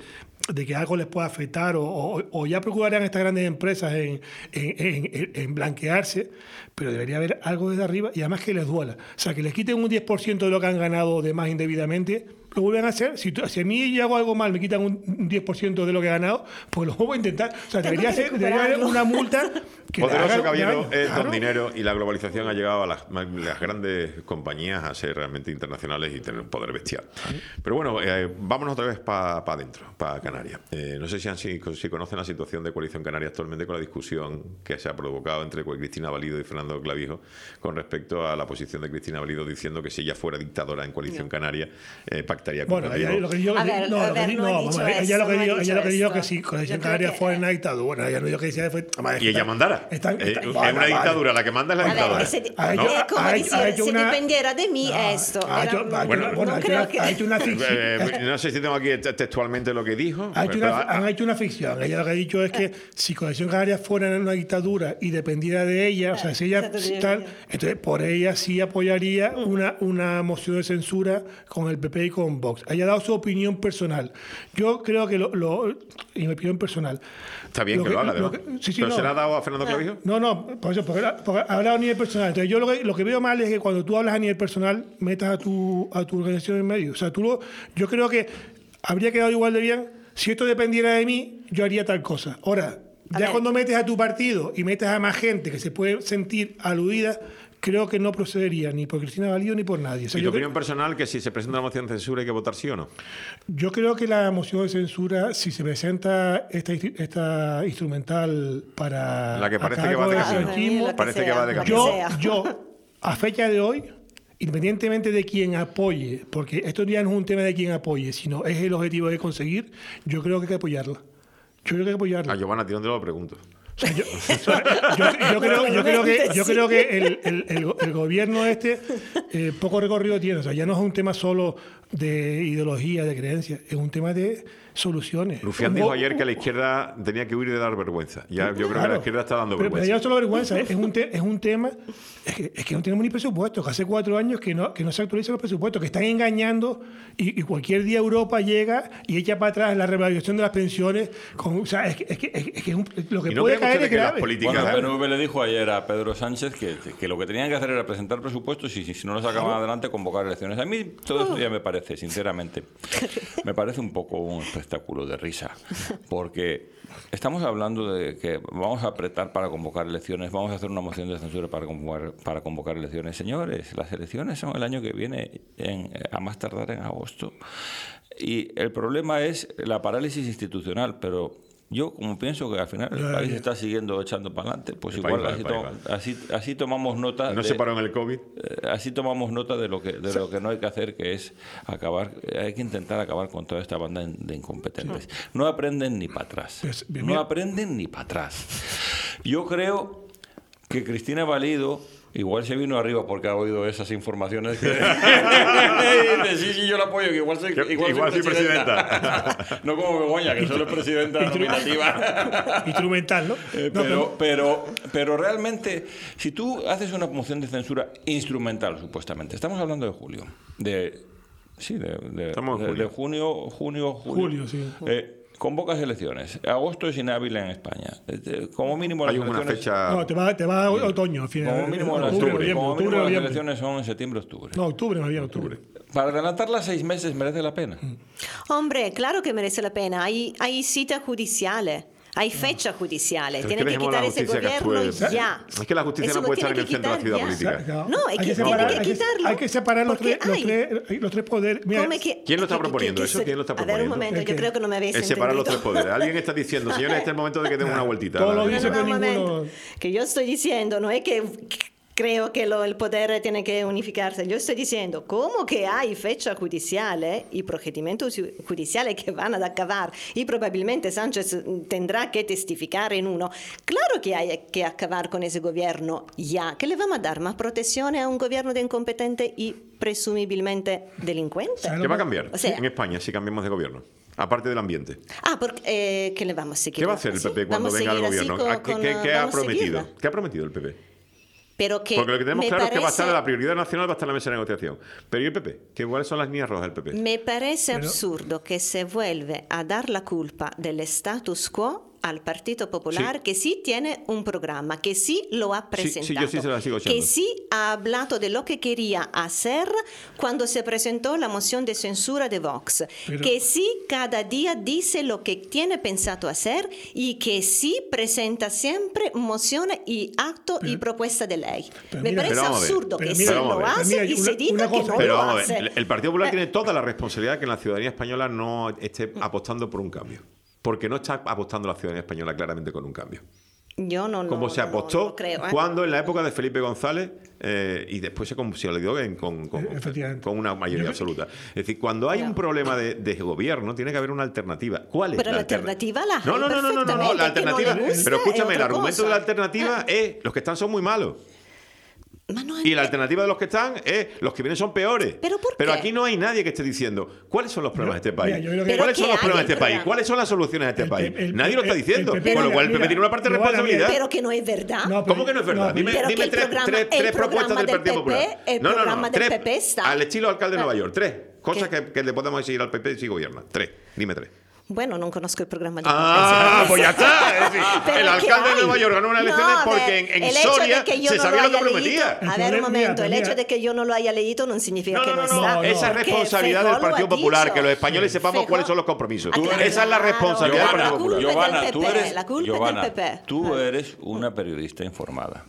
de que algo les pueda afectar o, o, o ya procurarán estas grandes empresas en, en, en, en blanquearse, pero debería haber algo desde arriba y además que les duela. O sea, que les quiten un diez por ciento de lo que han ganado de más indebidamente, lo vuelven a hacer. Si, si a mí yo hago algo mal, me quitan un, un diez por ciento de lo que he ganado, pues lo vuelvo a intentar. O sea, debería, ser, debería haber una multa que Poderoso haga, caballero es claro. don dinero y la globalización ha llegado a las, las grandes compañías a ser realmente internacionales y tener un poder bestial. Pero bueno, eh, vámonos otra vez para pa adentro, para Canarias. Eh, no sé si, han, si, si conocen la situación de Coalición Canaria actualmente con la discusión que se ha provocado entre Cristina Valido y Fernando Clavijo con respecto a la posición de Cristina Valido diciendo que si ella fuera dictadora en Coalición no. Canaria, eh, pactaría con Bueno, ella lo que dijo, a ver, no, a lo que ver, di- no no, he vamos dicho a ver, ella eso, lo que no he dijo, dicho ella lo que dijo eso. que si Coalición Yo creo Canaria que- fuera una dictadura, bueno, ella no dijo que decía fue, además, y ella están- mandara. están- Eh, están- es vale, una vale. dictadura, la que manda es la A ver, dictadora. ese- Ha hecho- es como ha- decir, ha hecho si una- dependiera de mí No, esto. ha hecho- Era- ha hecho- bueno, bueno, no ha hecho creo una- que... ha hecho una ficción. Eh, no sé si tengo aquí te- textualmente lo que dijo. Ha hecho pero- una- han hecho una ficción. Ella lo que ha dicho es que si Coalición Canaria fuera una dictadura y dependiera de ella, o sea, si ella Exacto, sí, tal, sí. entonces por ella sí apoyaría una, una moción de censura con el P P y con Vox. Ella ha dado su opinión personal. Yo creo que lo, lo y mi opinión personal. Está bien Lo que, lo haga, lo además. que- sí, sí, ¿Pero no. se la ha dado a Fernando Clavijo? No, no, por eso, porque, porque ha hablado a nivel personal. Entonces, yo lo que, lo que veo mal es que cuando tú hablas a nivel personal, metas a tu, a tu organización en medio. O sea, tú lo, yo creo que habría quedado igual de bien. Si esto dependiera de mí, yo haría tal cosa. Ahora, A ya ver. cuando metes a tu partido y metes a más gente que se puede sentir aludida, creo que no procedería ni por Cristina Valido ni por nadie. O sea, ¿Y tu yo, opinión personal que si se presenta una moción de censura hay que votar sí o no? yo creo que la moción de censura, si se presenta esta, instru- esta instrumental para La que parece acabar que va con de el camino. franquismo, Lo que Parece que sea, va de lo que camino. yo, sea. yo, a fecha de hoy, independientemente de quien apoye, porque esto ya no es un tema de quien apoye, sino es el objetivo de conseguir, yo creo que hay que apoyarla. Yo creo que hay que apoyarla. A Giovanna, ¿a ti dónde lo pregunto? O sea, yo, o sea, yo- yo creo, yo creo que, yo creo que el, el- el go- el gobierno este eh, poco recorrido tiene. O sea, ya no es un tema solo de ideología, de creencias, es un tema de soluciones. Rufián Un dijo go- ayer que la izquierda tenía que huir de dar vergüenza. Ya, yo creo que Claro. la izquierda está dando pero, pero vergüenza. ya no solo vergüenza, es un, te- es un tema, es que, es que no tenemos ni presupuesto, que hace cuatro años que no, que no se actualizan los presupuestos, que están engañando y, y cualquier día Europa llega y echa para atrás la revalorización de las pensiones. Con, o sea, es que, es que, es que es un- lo que ¿Y no puede creen caer ustedes es que las grave. políticas- Bueno, el Claro. P N V le dijo ayer a Pedro Sánchez que, que lo que tenían que hacer era presentar presupuestos y si, si no lo sacaban adelante, convocar elecciones. A mí todo eso ya me parece, sinceramente, me parece un poco un espectáculo de risa, porque estamos hablando de que vamos a apretar para convocar elecciones, vamos a hacer una moción de censura para convocar, para convocar elecciones. Señores, las elecciones son el año que viene, en, a más tardar en agosto. Y el problema es la parálisis institucional, pero yo como pienso que al final el Ya, país ya. está siguiendo echando para adelante, pues El igual país va, así, el país to- va. así, así tomamos nota ¿No de, se paró en el COVID? eh, así tomamos nota de lo que de lo que no hay que hacer, que es acabar, hay que intentar acabar con toda esta banda de incompetentes. No aprenden ni para atrás. Pues, bien, No bien. aprenden ni para atrás. Yo creo que Cristina Valido igual se vino arriba porque ha oído esas informaciones que... y dice, sí, sí, yo la apoyo, que igual soy, Que- igual igual soy soy presidenta. No como Begoña, que solo es presidenta nominativa. Instrumental, ¿no? Eh, No, pero, pero, pero realmente, si tú haces una moción de censura instrumental, supuestamente, estamos hablando de julio, de sí, de, de, Estamos en de- julio. de junio, junio, julio, Julio, sí. Eh, convocas elecciones. Agosto es inhábil en España. Eh, Como mínimo las Hay una elecciones, fecha... No, te va, te va a otoño, al final. como mínimo las, octubre, octubre, noviembre, como octubre, mínimo las noviembre. elecciones son en septiembre, octubre. No, octubre, más bien, octubre. Para adelantarlas seis meses merece la pena. Hombre, claro que merece la pena. Hay, hay cita judiciales, hay fecha judiciales. Pero es Tienen que que dejemos la quitar ese justicia que gobierno actúe. ya. Es que la justicia Eso no puede lo estar en el tienen centro de la que actividad quitar ya. política. No, es que tiene separar- que hay quitarlo. Hay que separar los porque tres, los, hay- tres, los tres poderes. Mira, ¿Cómo es que- ¿Quién lo está que- que- proponiendo que eso? se- ¿Quién lo está A ver, un proponiendo? momento, Es yo que- creo que no me habéis Es separar los tres entendido. poderes. Alguien está diciendo, señores, este es el momento de que den una vueltita. Todo a la- lo dice No, no, que un ninguno- momento. Que yo estoy diciendo, no es que creo que lo- el poder tiene que unificarse. Yo estoy diciendo, ¿cómo que hay fechas judiciales y procedimientos judiciales que van a acabar y probablemente Sánchez tendrá que testificar en uno? Claro que hay que acabar con ese gobierno ya. ¿Qué le vamos a dar? ¿Más protección a un gobierno de incompetente y presumiblemente delincuente? ¿Qué va a cambiar O sea- en España si cambiamos de gobierno? Aparte del ambiente. Ah, porque, eh, ¿qué le vamos a seguir? ¿Qué va a hacer el así? P P cuando ¿Vamos a venga al seguir así gobierno? con- ¿A ¿Qué, con, qué- uh, qué ha vamos a prometido? seguirla? ¿Qué ha prometido el P P? Pero que Porque lo que tenemos me claro es que va a parece- estar la prioridad nacional, va a estar en la mesa de negociación. Pero ¿y el P P? ¿Qué, ¿Cuáles son las líneas rojas del P P? Me parece Pero- absurdo que se vuelve a dar la culpa del status quo al Partido Popular, Sí. que sí tiene un programa, que sí lo ha Sí, presentado, sí, yo sí se la sigo que echando. sí ha hablado de lo que quería hacer cuando se presentó la moción de censura de Vox, Pero- que sí cada día dice lo que tiene pensado hacer y que sí presenta siempre mociones y actos y propuestas de ley. pero Me mira- parece Pero vamos a ver, absurdo pero que mira, sí vamos a lo ver. hace Mira, y una- se diga una que cosa- no Pero lo vamos a hace. ver, el- el Partido Popular Eh, tiene toda la responsabilidad de que la ciudadanía española no esté apostando por un cambio. Porque no está apostando la ciudadanía española claramente con un cambio. Yo no, Como no, se no, apostó no lo creo, ¿eh? cuando en la época de Felipe González eh, y después se consolidó en- con, con, Efectivamente. con una mayoría Yo- absoluta. Es decir, cuando hay Ya. un problema de, de gobierno, tiene que haber una alternativa. ¿Cuál es Pero la alterna- alternativa la No, hay no, no, no, no, no, no, perfectamente, la que no alternativa. le gusta Pero escúchame, es el otra argumento de cosa. la alternativa es los que están son muy malos. Ma no- Y la alternativa de los que están es los que vienen son peores. ¿Pero por qué? aquí no hay nadie que esté diciendo cuáles son los problemas de este país. Mira, yo creo que- ¿Cuáles ¿Pero son los qué problemas hay de este el país? programa? ¿Cuáles son las soluciones de este El- país? el- Nadie lo está el- diciendo. el P P, Con lo cual el mira, P P tiene una parte de Giovanna, mira, responsabilidad. Pero que no es verdad. No, ¿Cómo que no es verdad? No, dime pero que dime el tres, programa- tres, el tres programa propuestas del del Partido P P, Popular. el no, no, programa no. del Tres, P P está- al estilo alcalde de Nueva York. Tres cosas ¿Qué? que, que le podemos exigir al P P si gobierna. Tres. Dime tres. Bueno, no conozco el programa de Ah, pues ya está. Es decir, Pero el ¿qué alcalde de hay? Nueva York ganó unas No, elecciones a porque ver, en, en el hecho de Soria que yo se no sabía lo que haya prometía. leído- A ver, un problema- momento, el mira, hecho de que yo no lo haya leído no significa No, que no, no, no, está. no. Esa es Porque responsabilidad Feijóo del lo ha Partido Popular, dicho. que los españoles sepamos Feijóo- cuáles son los compromisos. Ah, claro, Esa es la responsabilidad del Partido la Popular. culpa Giovanna, es del tú P P, eres, la culpa Giovanna, es del P P. tú Ah. eres una periodista informada.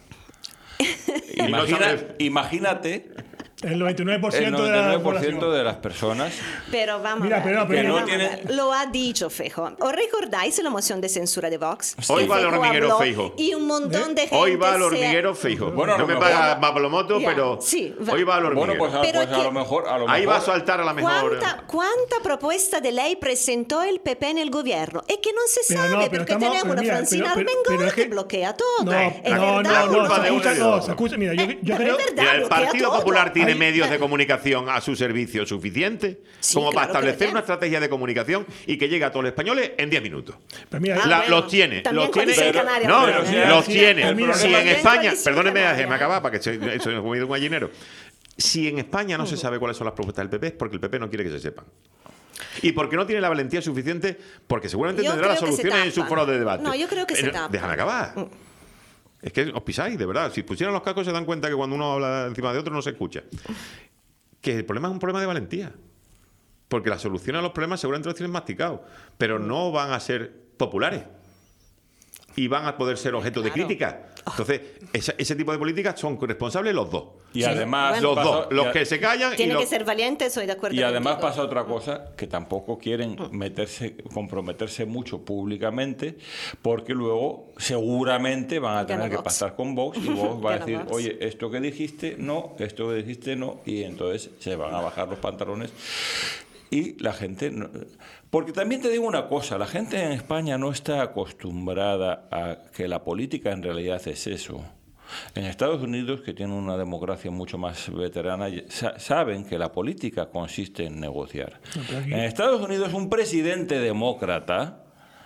no Imagina- sabes- imagínate El noventa y nueve por el ciento de noventa y la nueve por ciento población. de las personas. Pero vamos Mira, a ver, pero- pero pero no vamos a tiene- ver. Lo ha dicho Feijóo. ¿Os recordáis la moción de censura de Vox? Hoy Que va el Feijóo hormiguero habló Feijóo. Y un montón de gente Hoy va al se- hormiguero Feijóo. Bueno, no a me lo paga mejor- Bablomoto, Ya, pero sí, va. hoy va al hormiguero. Bueno, pues, a, Pero pues a que- lo mejor. A lo Ahí mejor, va a saltar a la mejor. ¿Cuánta, ¿Cuánta propuesta de ley presentó el P P en el gobierno? Es que no se Pero sabe, no, pero porque estamos- tenemos pero una mira, Francina pero- pero- Armengol pero es que, que- bloquea todo. No, es no, verdad, no, no, culpa se de uno escucha, y de no, otro. se escucha, mira, yo, yo Pero creo... es verdad. Mira, el bloquea Partido todo. Popular tiene Ahí- medios de comunicación a su servicio suficiente Sí, como claro para que lo establecer tiene. una estrategia de comunicación y que llegue a todos los españoles en diez minutos. Pero mira, Ah, La- bueno, los tiene, también los tiene. Coalición Pero- Canaria, no, pero- pero si- los si- tiene. el problema- Si en También España, Coalición perdónenme, Canaria. déjeme acabar para que se, eso es comido un gallinero. Si en España no se sabe cuáles son las propuestas del P P es porque el P P no quiere que se sepan. Y porque no tiene la valentía suficiente, porque seguramente Yo tendrá las creo que se soluciones en su tapan. foro de debate. No, yo creo que se Pero- tapan. Déjame acabar. Es que os pisáis, de verdad. Si pusieran los cascos se dan cuenta que cuando uno habla encima de otro no se escucha. Que el problema es un problema de valentía. Porque la solución a los problemas seguramente los tienen masticados, pero no van a ser populares. Y van a poder ser objeto de Claro. crítica. Entonces, esa- ese tipo de políticas son responsables los dos. Y Sí, además. bueno. Los pasa- dos. Los y a- que se callan y Tiene los... que ser valiente, soy de acuerdo Y además contigo. pasa otra cosa, que tampoco quieren meterse, comprometerse mucho públicamente, porque luego seguramente van a tener Gana que Vox. pasar con Vox y Vox va a Gana decir, Vox. oye, esto que dijiste no, esto que dijiste no, y entonces se van a bajar los pantalones. Y la gente... no- porque también te digo una cosa, la gente en España no está acostumbrada a que la política en realidad es eso. En Estados Unidos, que tienen una democracia mucho más veterana, sa- saben que la política consiste en negociar. No, pero aquí- En Estados Unidos, un presidente demócrata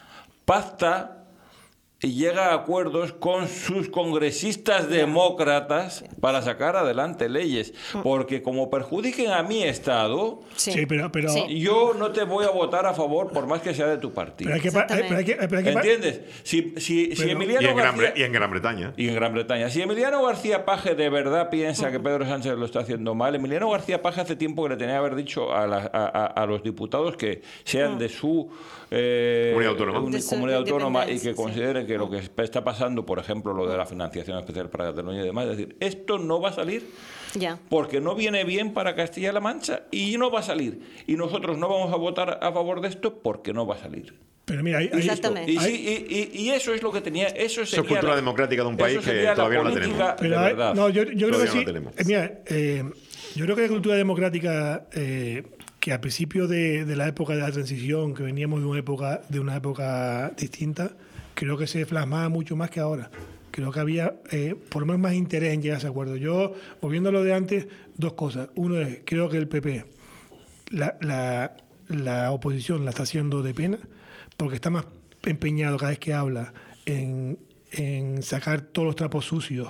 pacta y llega a acuerdos con sus congresistas demócratas para sacar adelante leyes. Porque como perjudiquen a mi Estado, Sí, pero... pero Sí. yo no te voy a votar a favor por más que sea de tu partido. Pero hay que... pa- hay- pero hay que- pero hay que pa- ¿Entiendes? Si, si, si Pero- Emiliano Y en, Gran García... Bre- y en Gran Bretaña. Y en Gran Bretaña. Si Emiliano García Paje de verdad piensa que Pedro Sánchez lo está haciendo mal, Emiliano García Paje hace tiempo que le tenía que haber dicho a, la- a- a- a los diputados que sean de su eh, Comunidad autónoma. uni- De su comunidad autónoma y que independencia, sí. consideren que lo que está pasando, por ejemplo, lo de la financiación especial para Cataluña y demás, es decir, esto no va a salir Ya. porque no viene bien para Castilla-La Mancha y no va a salir. Y nosotros no vamos a votar a favor de esto porque no va a salir. pero mira, hay, hay- Exactamente. Y, hay- sí, y, y- y eso es lo que tenía. Eso Eso sería es cultura la- democrática de un eso país que sería todavía no la política tenemos. de Pero hay- verdad. no, yo, yo creo Todavía que no sí. tenemos. Eh, mira, eh, yo creo que la cultura democrática, eh, que al principio de, de la época de la transición, que veníamos de una época, de una época distinta, creo que se plasmaba mucho más que ahora. Creo que había eh, por lo menos más interés en llegar a ese acuerdo. Yo, volviendo a lo de antes, dos cosas. Uno es, creo que el P P, la, la, la oposición la está haciendo de pena, porque está más empeñado cada vez que habla en, en sacar todos los trapos sucios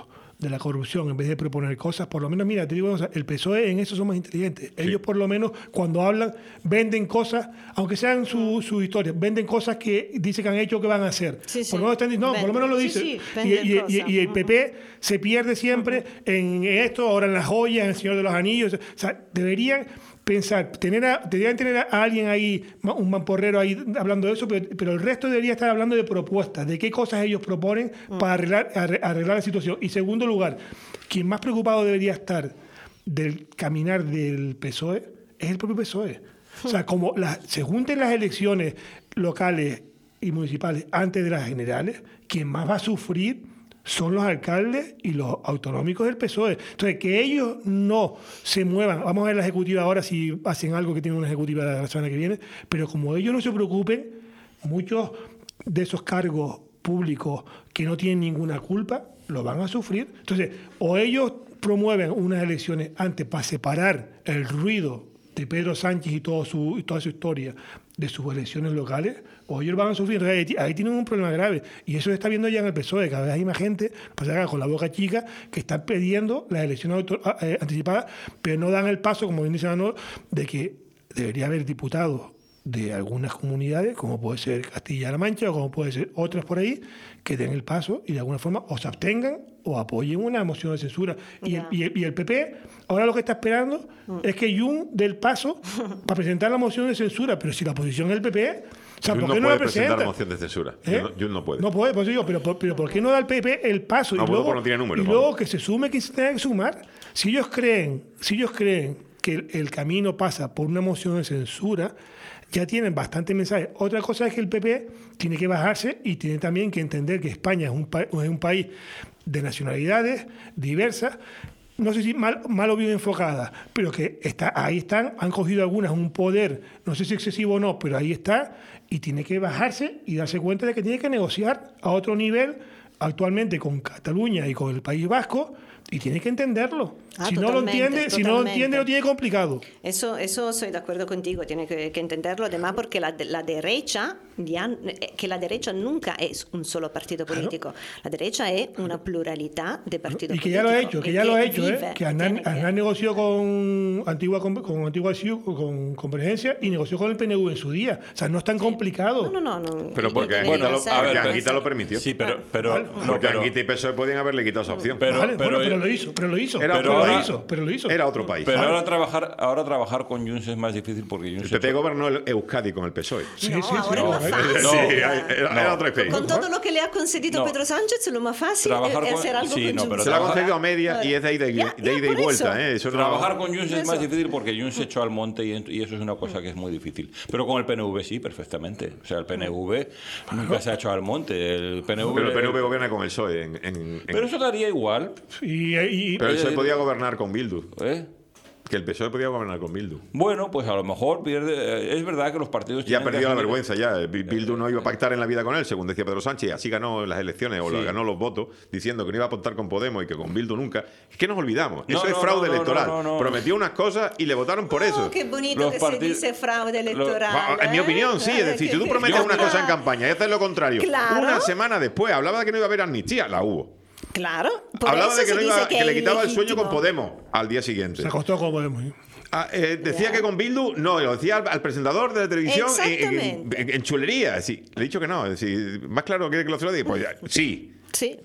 de la corrupción, en vez de proponer cosas, por lo menos, mira, te digo una cosa, el P S O E en eso son más inteligentes. Ellos por lo menos cuando hablan venden cosas, aunque sean sus su historias, venden cosas que dicen que han hecho o que van a hacer. Sí, sí. Por lo menos están diciendo, no, por lo menos lo Sí, dicen. sí, y, y, y, venden y el cosas. P P se pierde siempre en esto, ahora en las joyas, en el Señor de los Anillos. O sea, deberían pensar, tener a, deberían tener a alguien ahí, un mamporrero ahí hablando de eso, pero, pero el resto debería estar hablando de propuestas, de qué cosas ellos proponen mm. para arreglar, arreglar la situación. Y segundo lugar, quien más preocupado debería estar del caminar del P S O E es el propio P S O E. O sea, como la, se junten las elecciones locales y municipales antes de las generales, quien más va a sufrir son los alcaldes y los autonómicos del P S O E. Entonces, que ellos no se muevan, vamos a ver la ejecutiva ahora si hacen algo que tiene una ejecutiva la semana que viene, pero como ellos no se preocupen, muchos de esos cargos públicos que no tienen ninguna culpa, lo van a sufrir. Entonces, o ellos promueven unas elecciones antes para separar el ruido de Pedro Sánchez y, todo su, y toda su historia de sus elecciones locales, o ellos van a sufrir. Entonces, ahí, ahí tienen un problema grave. Y eso se está viendo ya en el P S O E. Cada vez hay más gente, pasa con la boca chica, que están pidiendo las elecciones auto, eh, anticipadas, pero no dan el paso, como bien dice Manuel, de que debería haber diputados de algunas comunidades, como puede ser Castilla-La Mancha o como puede ser otras por ahí, que den el paso y de alguna forma o se abstengan o apoyen una moción de censura. Y, el, y, el, y el P P ahora lo que está esperando mm. es que Jun dé el paso para presentar la moción de censura, pero si la posición es el P P, o sea, Jun ¿por qué no, no puede la presenta? presentar moción de censura. ¿Eh? Jun, no, Jun no puede. No puede, por eso digo, pero, pero ¿por qué no da el P P el paso? No, y luego, no tiene número, y luego que se sume quien se tenga que sumar. Si ellos creen, si ellos creen que el, el camino pasa por una moción de censura, ya tienen bastante mensajes. Otra cosa es que el P P tiene que bajarse y tiene también que entender que España es un, pa- es un país de nacionalidades diversas, no sé si mal, mal o bien enfocadas, pero que está, ahí están, han cogido algunas un poder, no sé si excesivo o no, pero ahí está, y tiene que bajarse y darse cuenta de que tiene que negociar a otro nivel actualmente con Cataluña y con el País Vasco, y tiene que entenderlo. Ah, si no lo entiende, si no lo entiende, lo tiene complicado. Eso, eso estoy de acuerdo contigo, tiene que, que entenderlo, además porque la, la derecha, ya, que la derecha nunca es un solo partido político, claro. La derecha es una pluralidad de partidos políticos. Y que ya lo ha hecho, que ya que lo ha hecho, vive, ¿eh? que Aznar, Aznar negoció con Antigua con, con Antigua C I U, con Convergencia, y negoció con el P N V en su día. O sea, no es tan sí. complicado. No, no, no. no. Pero porque Anguita lo, Anguita lo permitió. Sí, pero... pero vale. no, porque pero, Anguita y P S O E podían haberle quitado esa opción. Pero, vale, pero, bueno, pero lo hizo, pero lo hizo. Era pero, otro lo hizo pero lo hizo. Era otro país. Pero ¿vale? ahora trabajar, ahora trabajar con Junts es más difícil porque Junts... El P P gobernó el Euskadi con el P S O E. Sí, no, sí, ahora sí. es más fácil. No, sí, era, era no. otra experiencia. Con todo lo que le ha concedido no. Pedro Sánchez, lo más fácil trabajar es con, hacer algo sí, con no, pero Se lo ha trabajar, concedido a media y es de ida y, ya, de ida ya, y vuelta. eso. ¿eh? Eso trabajar no... con Junts eso. es más difícil porque Junts se echó al monte y, y eso es una cosa que es muy difícil. Pero con el P N V sí, perfectamente. O sea, el P N V nunca se ha echado al monte. El P N V, Pero el P N V gobierna con el P S O E. En, en, en... Pero eso daría igual. Y, y, Pero el P S O E eh, podía gobernar con Bildu. ¿Eh? Que el P S O E podía gobernar con Bildu. Bueno, pues a lo mejor pierde. Es verdad que los partidos. Ya ha tienen perdido que la asumir- vergüenza ya. Bildu no iba a pactar en la vida con él, según decía Pedro Sánchez, y así ganó las elecciones o Sí. ganó los votos, diciendo que no iba a pactar con Podemos y que con Bildu nunca. Es que nos olvidamos. No, Eso es no, fraude no, no, electoral. no, no, no. Prometió unas cosas y le votaron por eso. Oh, qué bonito Los que partidos- se dice fraude electoral. En mi ¿eh? opinión, sí. Es decir, si tú prometes Yo- una cosa en campaña y haces lo contrario, Claro. una semana después hablaba de que no iba a haber amnistía, la hubo. Claro. Por Hablaba eso de que, se no dice iba, que, es le quitaba el sueño legítimo. con Podemos al día siguiente. se acostó como Podemos. ¿eh? Ah, eh, decía que con Bildu, no, lo decía al, al presentador de la televisión en, en, Exactamente. en- en chulería. Es decir, le he dicho que no. Es decir, más claro que lo se lo diga. Pues ya, sí. Sí.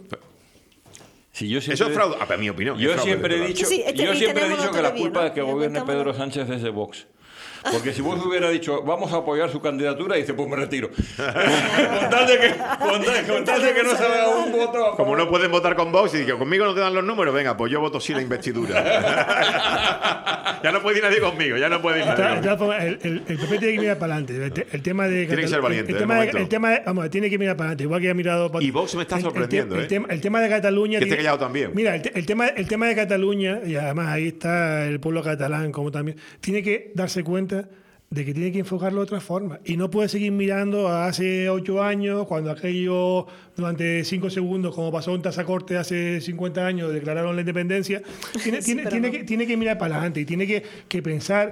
Sí, yo siempre, Eso es fraude. Ah, en mi opinión. Yo es fraude siempre he electoral. dicho, Sí, este- yo y siempre he tenemos dicho que otra la vía, culpa ¿no? de que Ya gobierne contamos. Pedro Sánchez es de Vox. Porque si vos hubiera dicho, vamos a apoyar su candidatura, dice, pues me retiro. con tal de que, con tal, con tal de que no se haga un voto. a favor. Como no pueden votar con Vox y que conmigo no te dan los números, venga, pues yo voto sí la investidura. Ya no puede ir nadie conmigo, ya no puede ir De nadie todas- de conmigo. todas formas, el, el, el P P tiene que mirar para adelante. El, te- el tema de Tiene que ser valiente, El, de tema de, momento. el tema de- vamos, tiene que mirar para adelante. Igual que ha mirado. para- Y Vox me está el- el te- sorprendiendo, El, ¿eh? tema, el tema de Cataluña. Que esté tiene- callado también. Mira, el, te- el tema, el tema de Cataluña, y además ahí está el pueblo catalán, como también, tiene que darse cuenta de que tiene que enfocarlo de otra forma. Y no puede seguir mirando a hace ocho años, cuando aquello durante cinco segundos, como pasó en Tazacorte hace cincuenta años, declararon la independencia. Tiene, Sí, tiene, pero tiene no. que, tiene que mirar para adelante y tiene que, que pensar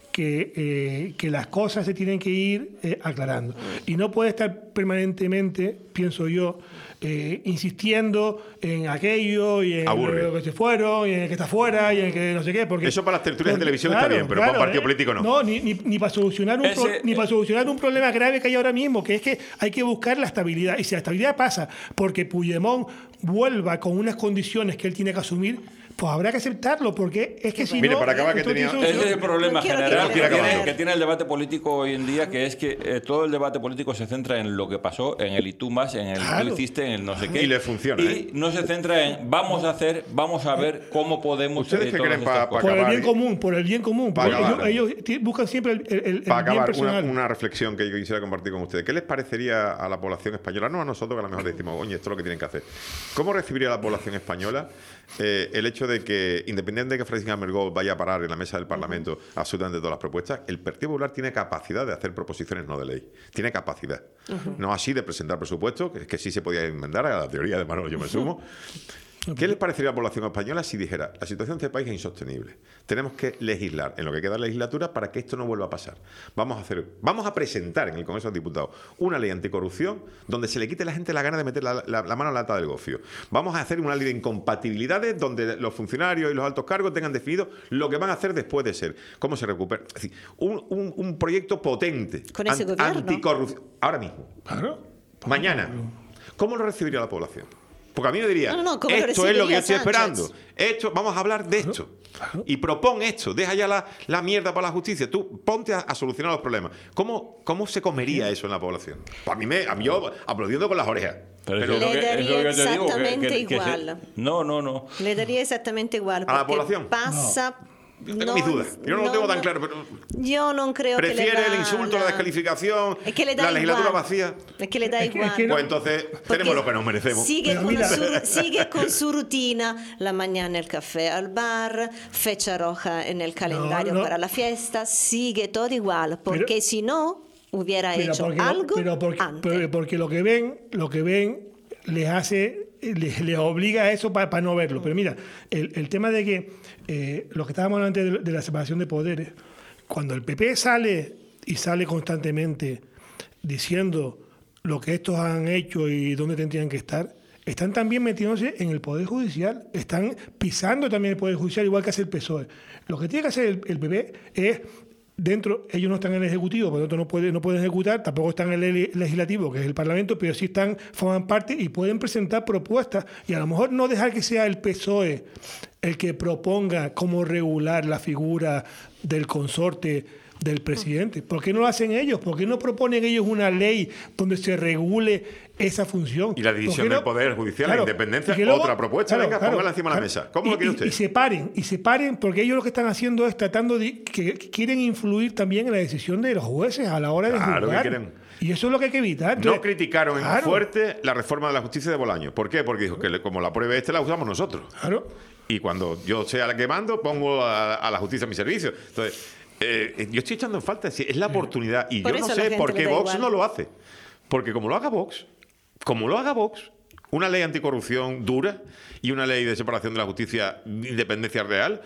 que, eh, que las cosas se tienen que ir eh, aclarando. Y no puede estar permanentemente, pienso yo, eh, insistiendo en aquello y en Aburre. lo que se fueron y en el que está fuera y en el que no sé qué. Porque, Eso para las tertulias de porque, televisión claro, está bien, pero claro, para un partido eh, político no. No, ni, ni, ni para solucionar un Ese, pro, ni eh, para solucionar un problema grave que hay ahora mismo, que es que hay que buscar la estabilidad. Y si la estabilidad pasa porque Puigdemont vuelva con unas condiciones que él tiene que asumir, pues habrá que aceptarlo, porque es que si Mire, no... para acabar, que esto tenía- tiene Ese es el solución. problema No quiero general que que, quede tiene, acabado. que tiene el debate político hoy en día, que es que eh, todo el debate político se centra en lo que pasó, en el y tú más, en el Claro. tú hiciste, en el no sé qué. Y le funciona, Y ¿eh? no se centra en vamos a hacer, vamos a ver cómo podemos... ¿Ustedes eh, qué todas creen estas pa- cosas. pa- Por el acabar, bien ¿eh? común, por el bien común. Para Porque ellos, acabar. ellos ti- buscan siempre el, el- el Para bien acabar, una, personal. una reflexión que yo quisiera compartir con ustedes. ¿Qué les parecería a la población española? No a nosotros, que a lo mejor decimos, oye, esto es lo que tienen que hacer. ¿Cómo recibiría la población española eh, el hecho de que, independientemente de que Francisco Amergol vaya a parar en la mesa del Parlamento absolutamente todas las propuestas, el Partido Popular tiene capacidad de hacer proposiciones no de ley? Tiene capacidad. No así de presentar presupuestos, que, que sí se podía enmendar, a la teoría de Manolo yo me sumo. ¿Qué les parecería a la población española si dijera la situación de este país es insostenible? Tenemos que legislar en lo que queda de la legislatura para que esto no vuelva a pasar. Vamos a hacer, vamos a presentar en el Congreso de los Diputados una ley anticorrupción donde se le quite a la gente la gana de meter la, la- la mano en la lata del gofio. Vamos a hacer una ley de incompatibilidades donde los funcionarios y los altos cargos tengan definido lo que van a hacer después de ser. ¿Cómo se recupera? Es decir, un, un- un proyecto potente. Con ese an- gobierno. Anticorrupción. Ahora mismo. Claro. Mañana. ¿Cómo lo recibiría la población? Porque a mí me diría, No, no, no, ¿cómo lo esto es lo que yo recibiría estoy Sánchez? esperando. Esto, vamos a hablar de esto. Y propon esto. Deja ya la, la mierda para la justicia. Tú ponte a, a solucionar los problemas. ¿Cómo, ¿Cómo se comería eso en la población? Pues a mí me, a mí yo aplaudiendo con las orejas. Pero Pero- es lo Le que- es lo que daría yo te digo, que- exactamente que- que se- igual. No, no, no. Le daría exactamente igual. ¿A la porque población? Pasa... Yo tengo mis dudas. Yo no, lo tengo tan claro, pero Yo no creo que le prefiere da el insulto, la la- descalificación, Es que le da la legislatura igual. vacía. Es que le da Es que- igual. es que no- Pues entonces Porque tenemos lo que nos merecemos. Sigue Pero con, mira- su, sigue con su rutina, la mañana el café al bar, fecha roja en el calendario no. para la fiesta, sigue todo igual, porque Pero- si no hubiera Pero hecho porque, lo- algo pero porque, antes. pero porque lo que ven, lo que ven les hace, les, les obliga a eso para no verlo. Pero mira, el, el tema de que eh, lo que estábamos hablando antes de, de la separación de poderes, cuando el P P sale y sale constantemente diciendo lo que estos han hecho y dónde tendrían que estar, están también metiéndose en el Poder Judicial, están pisando también el Poder Judicial, igual que hace el P S O E. Lo que tiene que hacer el, el P P es, dentro, ellos no están en el Ejecutivo, por lo tanto no pueden, no pueden ejecutar, tampoco están en el Legislativo, que es el Parlamento, pero sí están, forman parte y pueden presentar propuestas, y a lo mejor no dejar que sea el P S O E el que proponga cómo regular la figura del consorte del presidente. ¿Por qué no lo hacen ellos? ¿Por qué no proponen ellos una ley donde se regule esa función? Y la ¿Por división qué no? del Poder Judicial, la independencia, y que luego- otra propuesta. Venga, póngala encima de la mesa. ¿Cómo y, lo quiere y- usted? Y separen, y separen, porque ellos lo que están haciendo es tratando de... que, que quieren influir también en la decisión de los jueces a la hora de Claro que juzgar. quieren. Y eso es lo que hay que evitar. No Entonces, criticaron en claro, fuerte la reforma de la justicia de Bolaños. ¿Por qué? Porque dijo que le- como la prueba este la usamos nosotros. Claro. Y cuando yo sea la que mando, pongo a, a la justicia a mi servicio. Entonces, eh, yo estoy echando en falta, es decir, es la oportunidad. Y Por yo no eso la sé gente por le qué da Vox igual. no lo hace. Porque como lo haga Vox, como lo haga Vox, una ley anticorrupción dura y una ley de separación de la justicia, independencia real,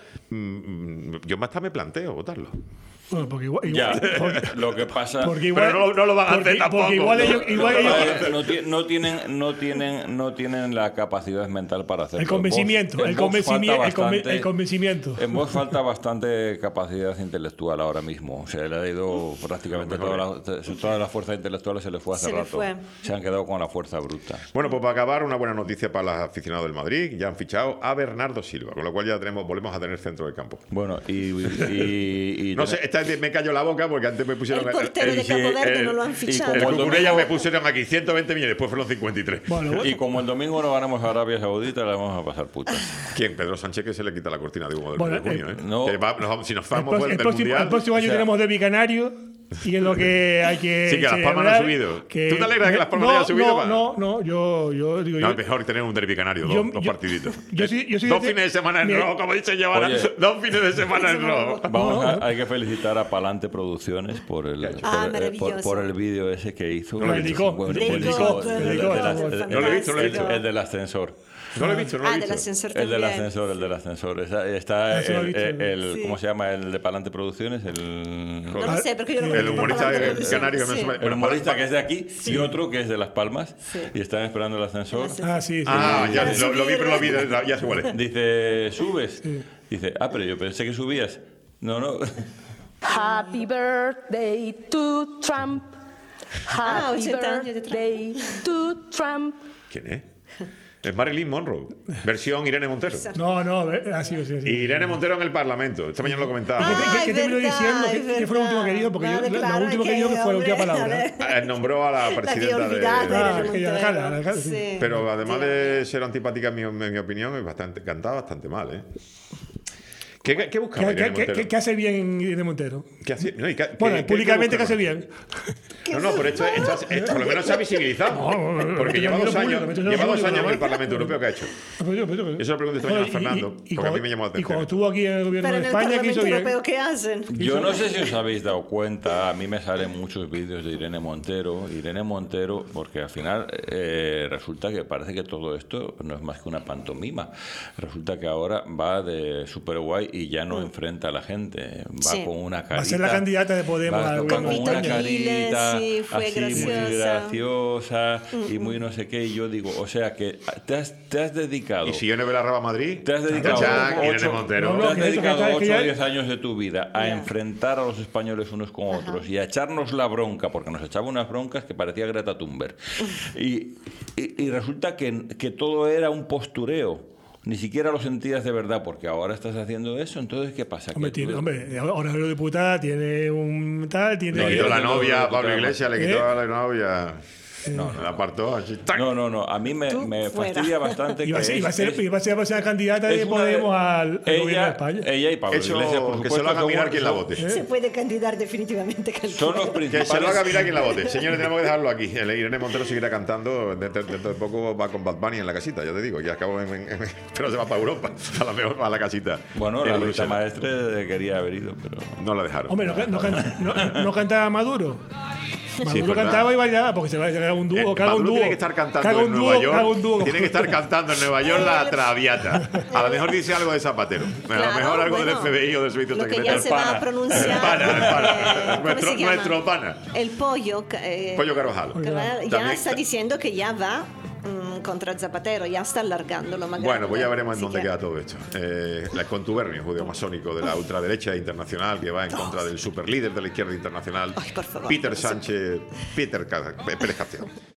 mm, yo hasta me planteo votarlo. Bueno, porque igual... Ya, igual- porque, lo que pasa... porque igual Pero no- no lo van a porque- hacer tampoco. Porque igual ellos... Igual Lo que ellos- pasa es que no, ti- no tienen, no, tienen, no tienen la capacidad mental para hacerlo. el convencimiento, En Vox- el, en Vox convencimiento falta el, conven- bastante- el convencimiento. En Vox falta bastante capacidad intelectual ahora mismo. O sea, le ha ido prácticamente toda la, todas las fuerzas intelectuales se le fue hace Se le rato. fue. Se han quedado con la fuerza bruta. Bueno, pues para acabar, una buena noticia para los aficionados del Madrid. Ya han fichado a Bernardo Silva, con lo cual ya tenemos, volvemos a tener centro del campo. Bueno, y... y- y No ten- sé, esta vez me cayó la boca porque antes me pusieron... El portero de el- Capo Verde el- no lo han y fichado. El como el Cucurella domingo- me pusieron aquí ciento veinte millones, después fueron cincuenta y tres. Bueno, bueno. Y como el domingo no ganamos a Arabia Saudita, le vamos a pasar putas. ¿Quién? Pedro Sánchez, que se le quita la cortina de humo del Bueno, mes de junio, eh, ¿eh? no. Que va- nos vamos- si nos el, vamos pro- del el próximo, Mundial... el próximo año o sea, tenemos de Bicanario. y es lo que hay que Sí, que Las Palmas no ha celebrar, subido. que- ¿Tú te alegras de que Las Palmas no, no haya subido, No, pa? no, no, yo, yo digo... No, yo, es mejor tener un derbi canario, dos, Yo- dos yo- partiditos. yo sí- yo sí dos de- fines de semana en Mira- rojo, como dice Giovanna. Oye. Dos fines de semana en rojo. Vamos No, a, no. hay que felicitar a Palante Producciones por el, por, Ah, el- por- maravilloso. por el vídeo ese que hizo. No lo he visto. Buenísimo, Dedicó. buenísimo. Dedicó. El de- Dedicó. el de la- el- No lo he visto, no lo he el- visto. El del ascensor. No lo he visto, no lo Ah, he del visto. ascensor El del también. ascensor, el del ascensor. Está, está Eso lo he el, visto. el- el- Sí. ¿cómo se llama? El de Palante Producciones, el, No lo sé, porque yo no El conozco humorista Palante de- Producciones, canario que no sí. se me- el humorista que es de aquí Sí. y otro que es de Las Palmas Sí. y están esperando el ascensor. El ascensor. Ah, sí, sí. Ah, ya, Para lo, lo vi, pero lo vi, subir. ya se huele. Dice, ¿subes? Dice, ah, pero yo pensé que subías. No, no. Happy birthday to Trump. Ah, Happy ochenta años de Trump. birthday to Trump. ¿Quién es? Es Marilyn Monroe, versión Irene Montero. No, no, eh, así, sí, sí. Irene Montero en el Parlamento. Esta mañana lo comentaba. ¿Qué, Ah, qué- qué es te vino verdad, diciendo? es ¿Qué, qué fue lo último que dijo? Porque verdad. yo, lo- Claro, lo último que dijo que fue la última hombre, palabra. a ver. Eh, Nombró a la La había presidenta olvidado, de... Ah, Irene que ya, Montero. déjala, déjala, sí. Sí. Pero además Sí. de ser antipática, en mi, en mi opinión, es bastante, cantaba bastante mal, ¿eh? ¿Qué, qué, qué buscaba ¿Qué, Irene qué, qué, Montero? qué- qué hace bien Irene Montero? ¿Qué hacía? No, y qué- Bueno, qué- qué- públicamente qué que hace buscaba? bien. No, no, pero esto, esto, esto por lo menos se ha visibilizado. No, no, no, Porque no, lleva no, dos no, años, no, no, no, lleva no, dos no, años no, en el no, Parlamento Europeo que ha hecho. Pues yo- pues yo- Eso lo pregunto esta mañana a Bueno, y- Fernando, y- y porque a mí cuando- me llamó la Y cuando atención. estuvo aquí en el gobierno Pero de en el España, ¿qué hizo Parlamento bien? Europeo, ¿qué hacen? Yo no sé si os habéis dado cuenta, a mí me salen muchos vídeos de Irene Montero. Irene Montero, porque al final eh, resulta que parece que todo esto no es más que una pantomima. Resulta que ahora va de super guay y ya no enfrenta a la gente. Va Sí. con una carita. Va a ser la candidata de Podemos va al con gobierno de una España. carita Sí, fue así muy graciosa. graciosa y muy no sé qué. Y yo digo, o sea que te has, te has dedicado. Y si yo no veo la Raba Madrid, Te has dedicado Chachán, Irene ocho- Montero. No, te no, has que eso, dedicado que- que ocho ya- o diez años de tu vida a Ya. enfrentar a los españoles unos con otros y a echarnos la bronca, porque nos echaba unas broncas que parecía Greta Thunberg. Y, y- y resulta que, que todo era un postureo. Ni siquiera lo sentías de verdad, porque ahora estás haciendo eso. Entonces, ¿qué pasa? Hombre, Que tiene, tú- hombre, ahora es diputada, tiene un tal, tiene... Le quitó la no, novia no, a Pablo no, Iglesias, le ¿Eh? quitó a la novia. No, no, La apartó así. ¡tac! No, no, no. A mí me, Tú me fuera. fastidia bastante Iba a que ser, es- iba a ser, es- iba a ser, iba a ser candidata es de una Podemos al, al gobierno de ella, España. ella y Pablo Eso, Iglesias, por que supuesto, se lo haga son- mirar quien la son- vote. Se puede candidatar definitivamente. Son los Que principales. se lo haga mirar quien la vote. Señores, tenemos que dejarlo aquí. El Irene Montero seguirá cantando. Dentro, dentro de poco va con Bad Bunny en la casita, ya te digo. Ya acabó en, en- en- pero se va para Europa. A lo mejor va a la casita. Bueno, en la lucha Bruselas. maestre quería haber ido, pero... No la dejaron. Hombre, no, no, can- no- no cantaba Maduro. Maduro Sí, es verdad. cantaba y bailaba porque se va a hacer un Eh, dúo, que haga un Maduro dúo. tiene que estar cantando que haga en un Nueva dúo, que haga un York. dúo. Tiene que estar cantando en Nueva York la Traviata. A lo mejor dice algo de Zapatero. A lo Claro, mejor algo bueno, del F B I o del Servicio Lo que Secreto. ya se va a pronunciar. El pana, el pana. eh, ¿cómo Nuestro- se llama? nuestro pana. El pollo. eh, Pollo Carvajal. Carvajal ya También- está diciendo que ya va mm, contra Zapatero, ya está alargándolo. Magari. Bueno, pues ya veremos en Así dónde que- queda todo esto. Eh, el contubernio judeo-masónico de la ultraderecha internacional que va en contra del superlíder de la izquierda internacional, Ay, por favor. Peter Sánchez, Peter Ca- Pérez Castillo.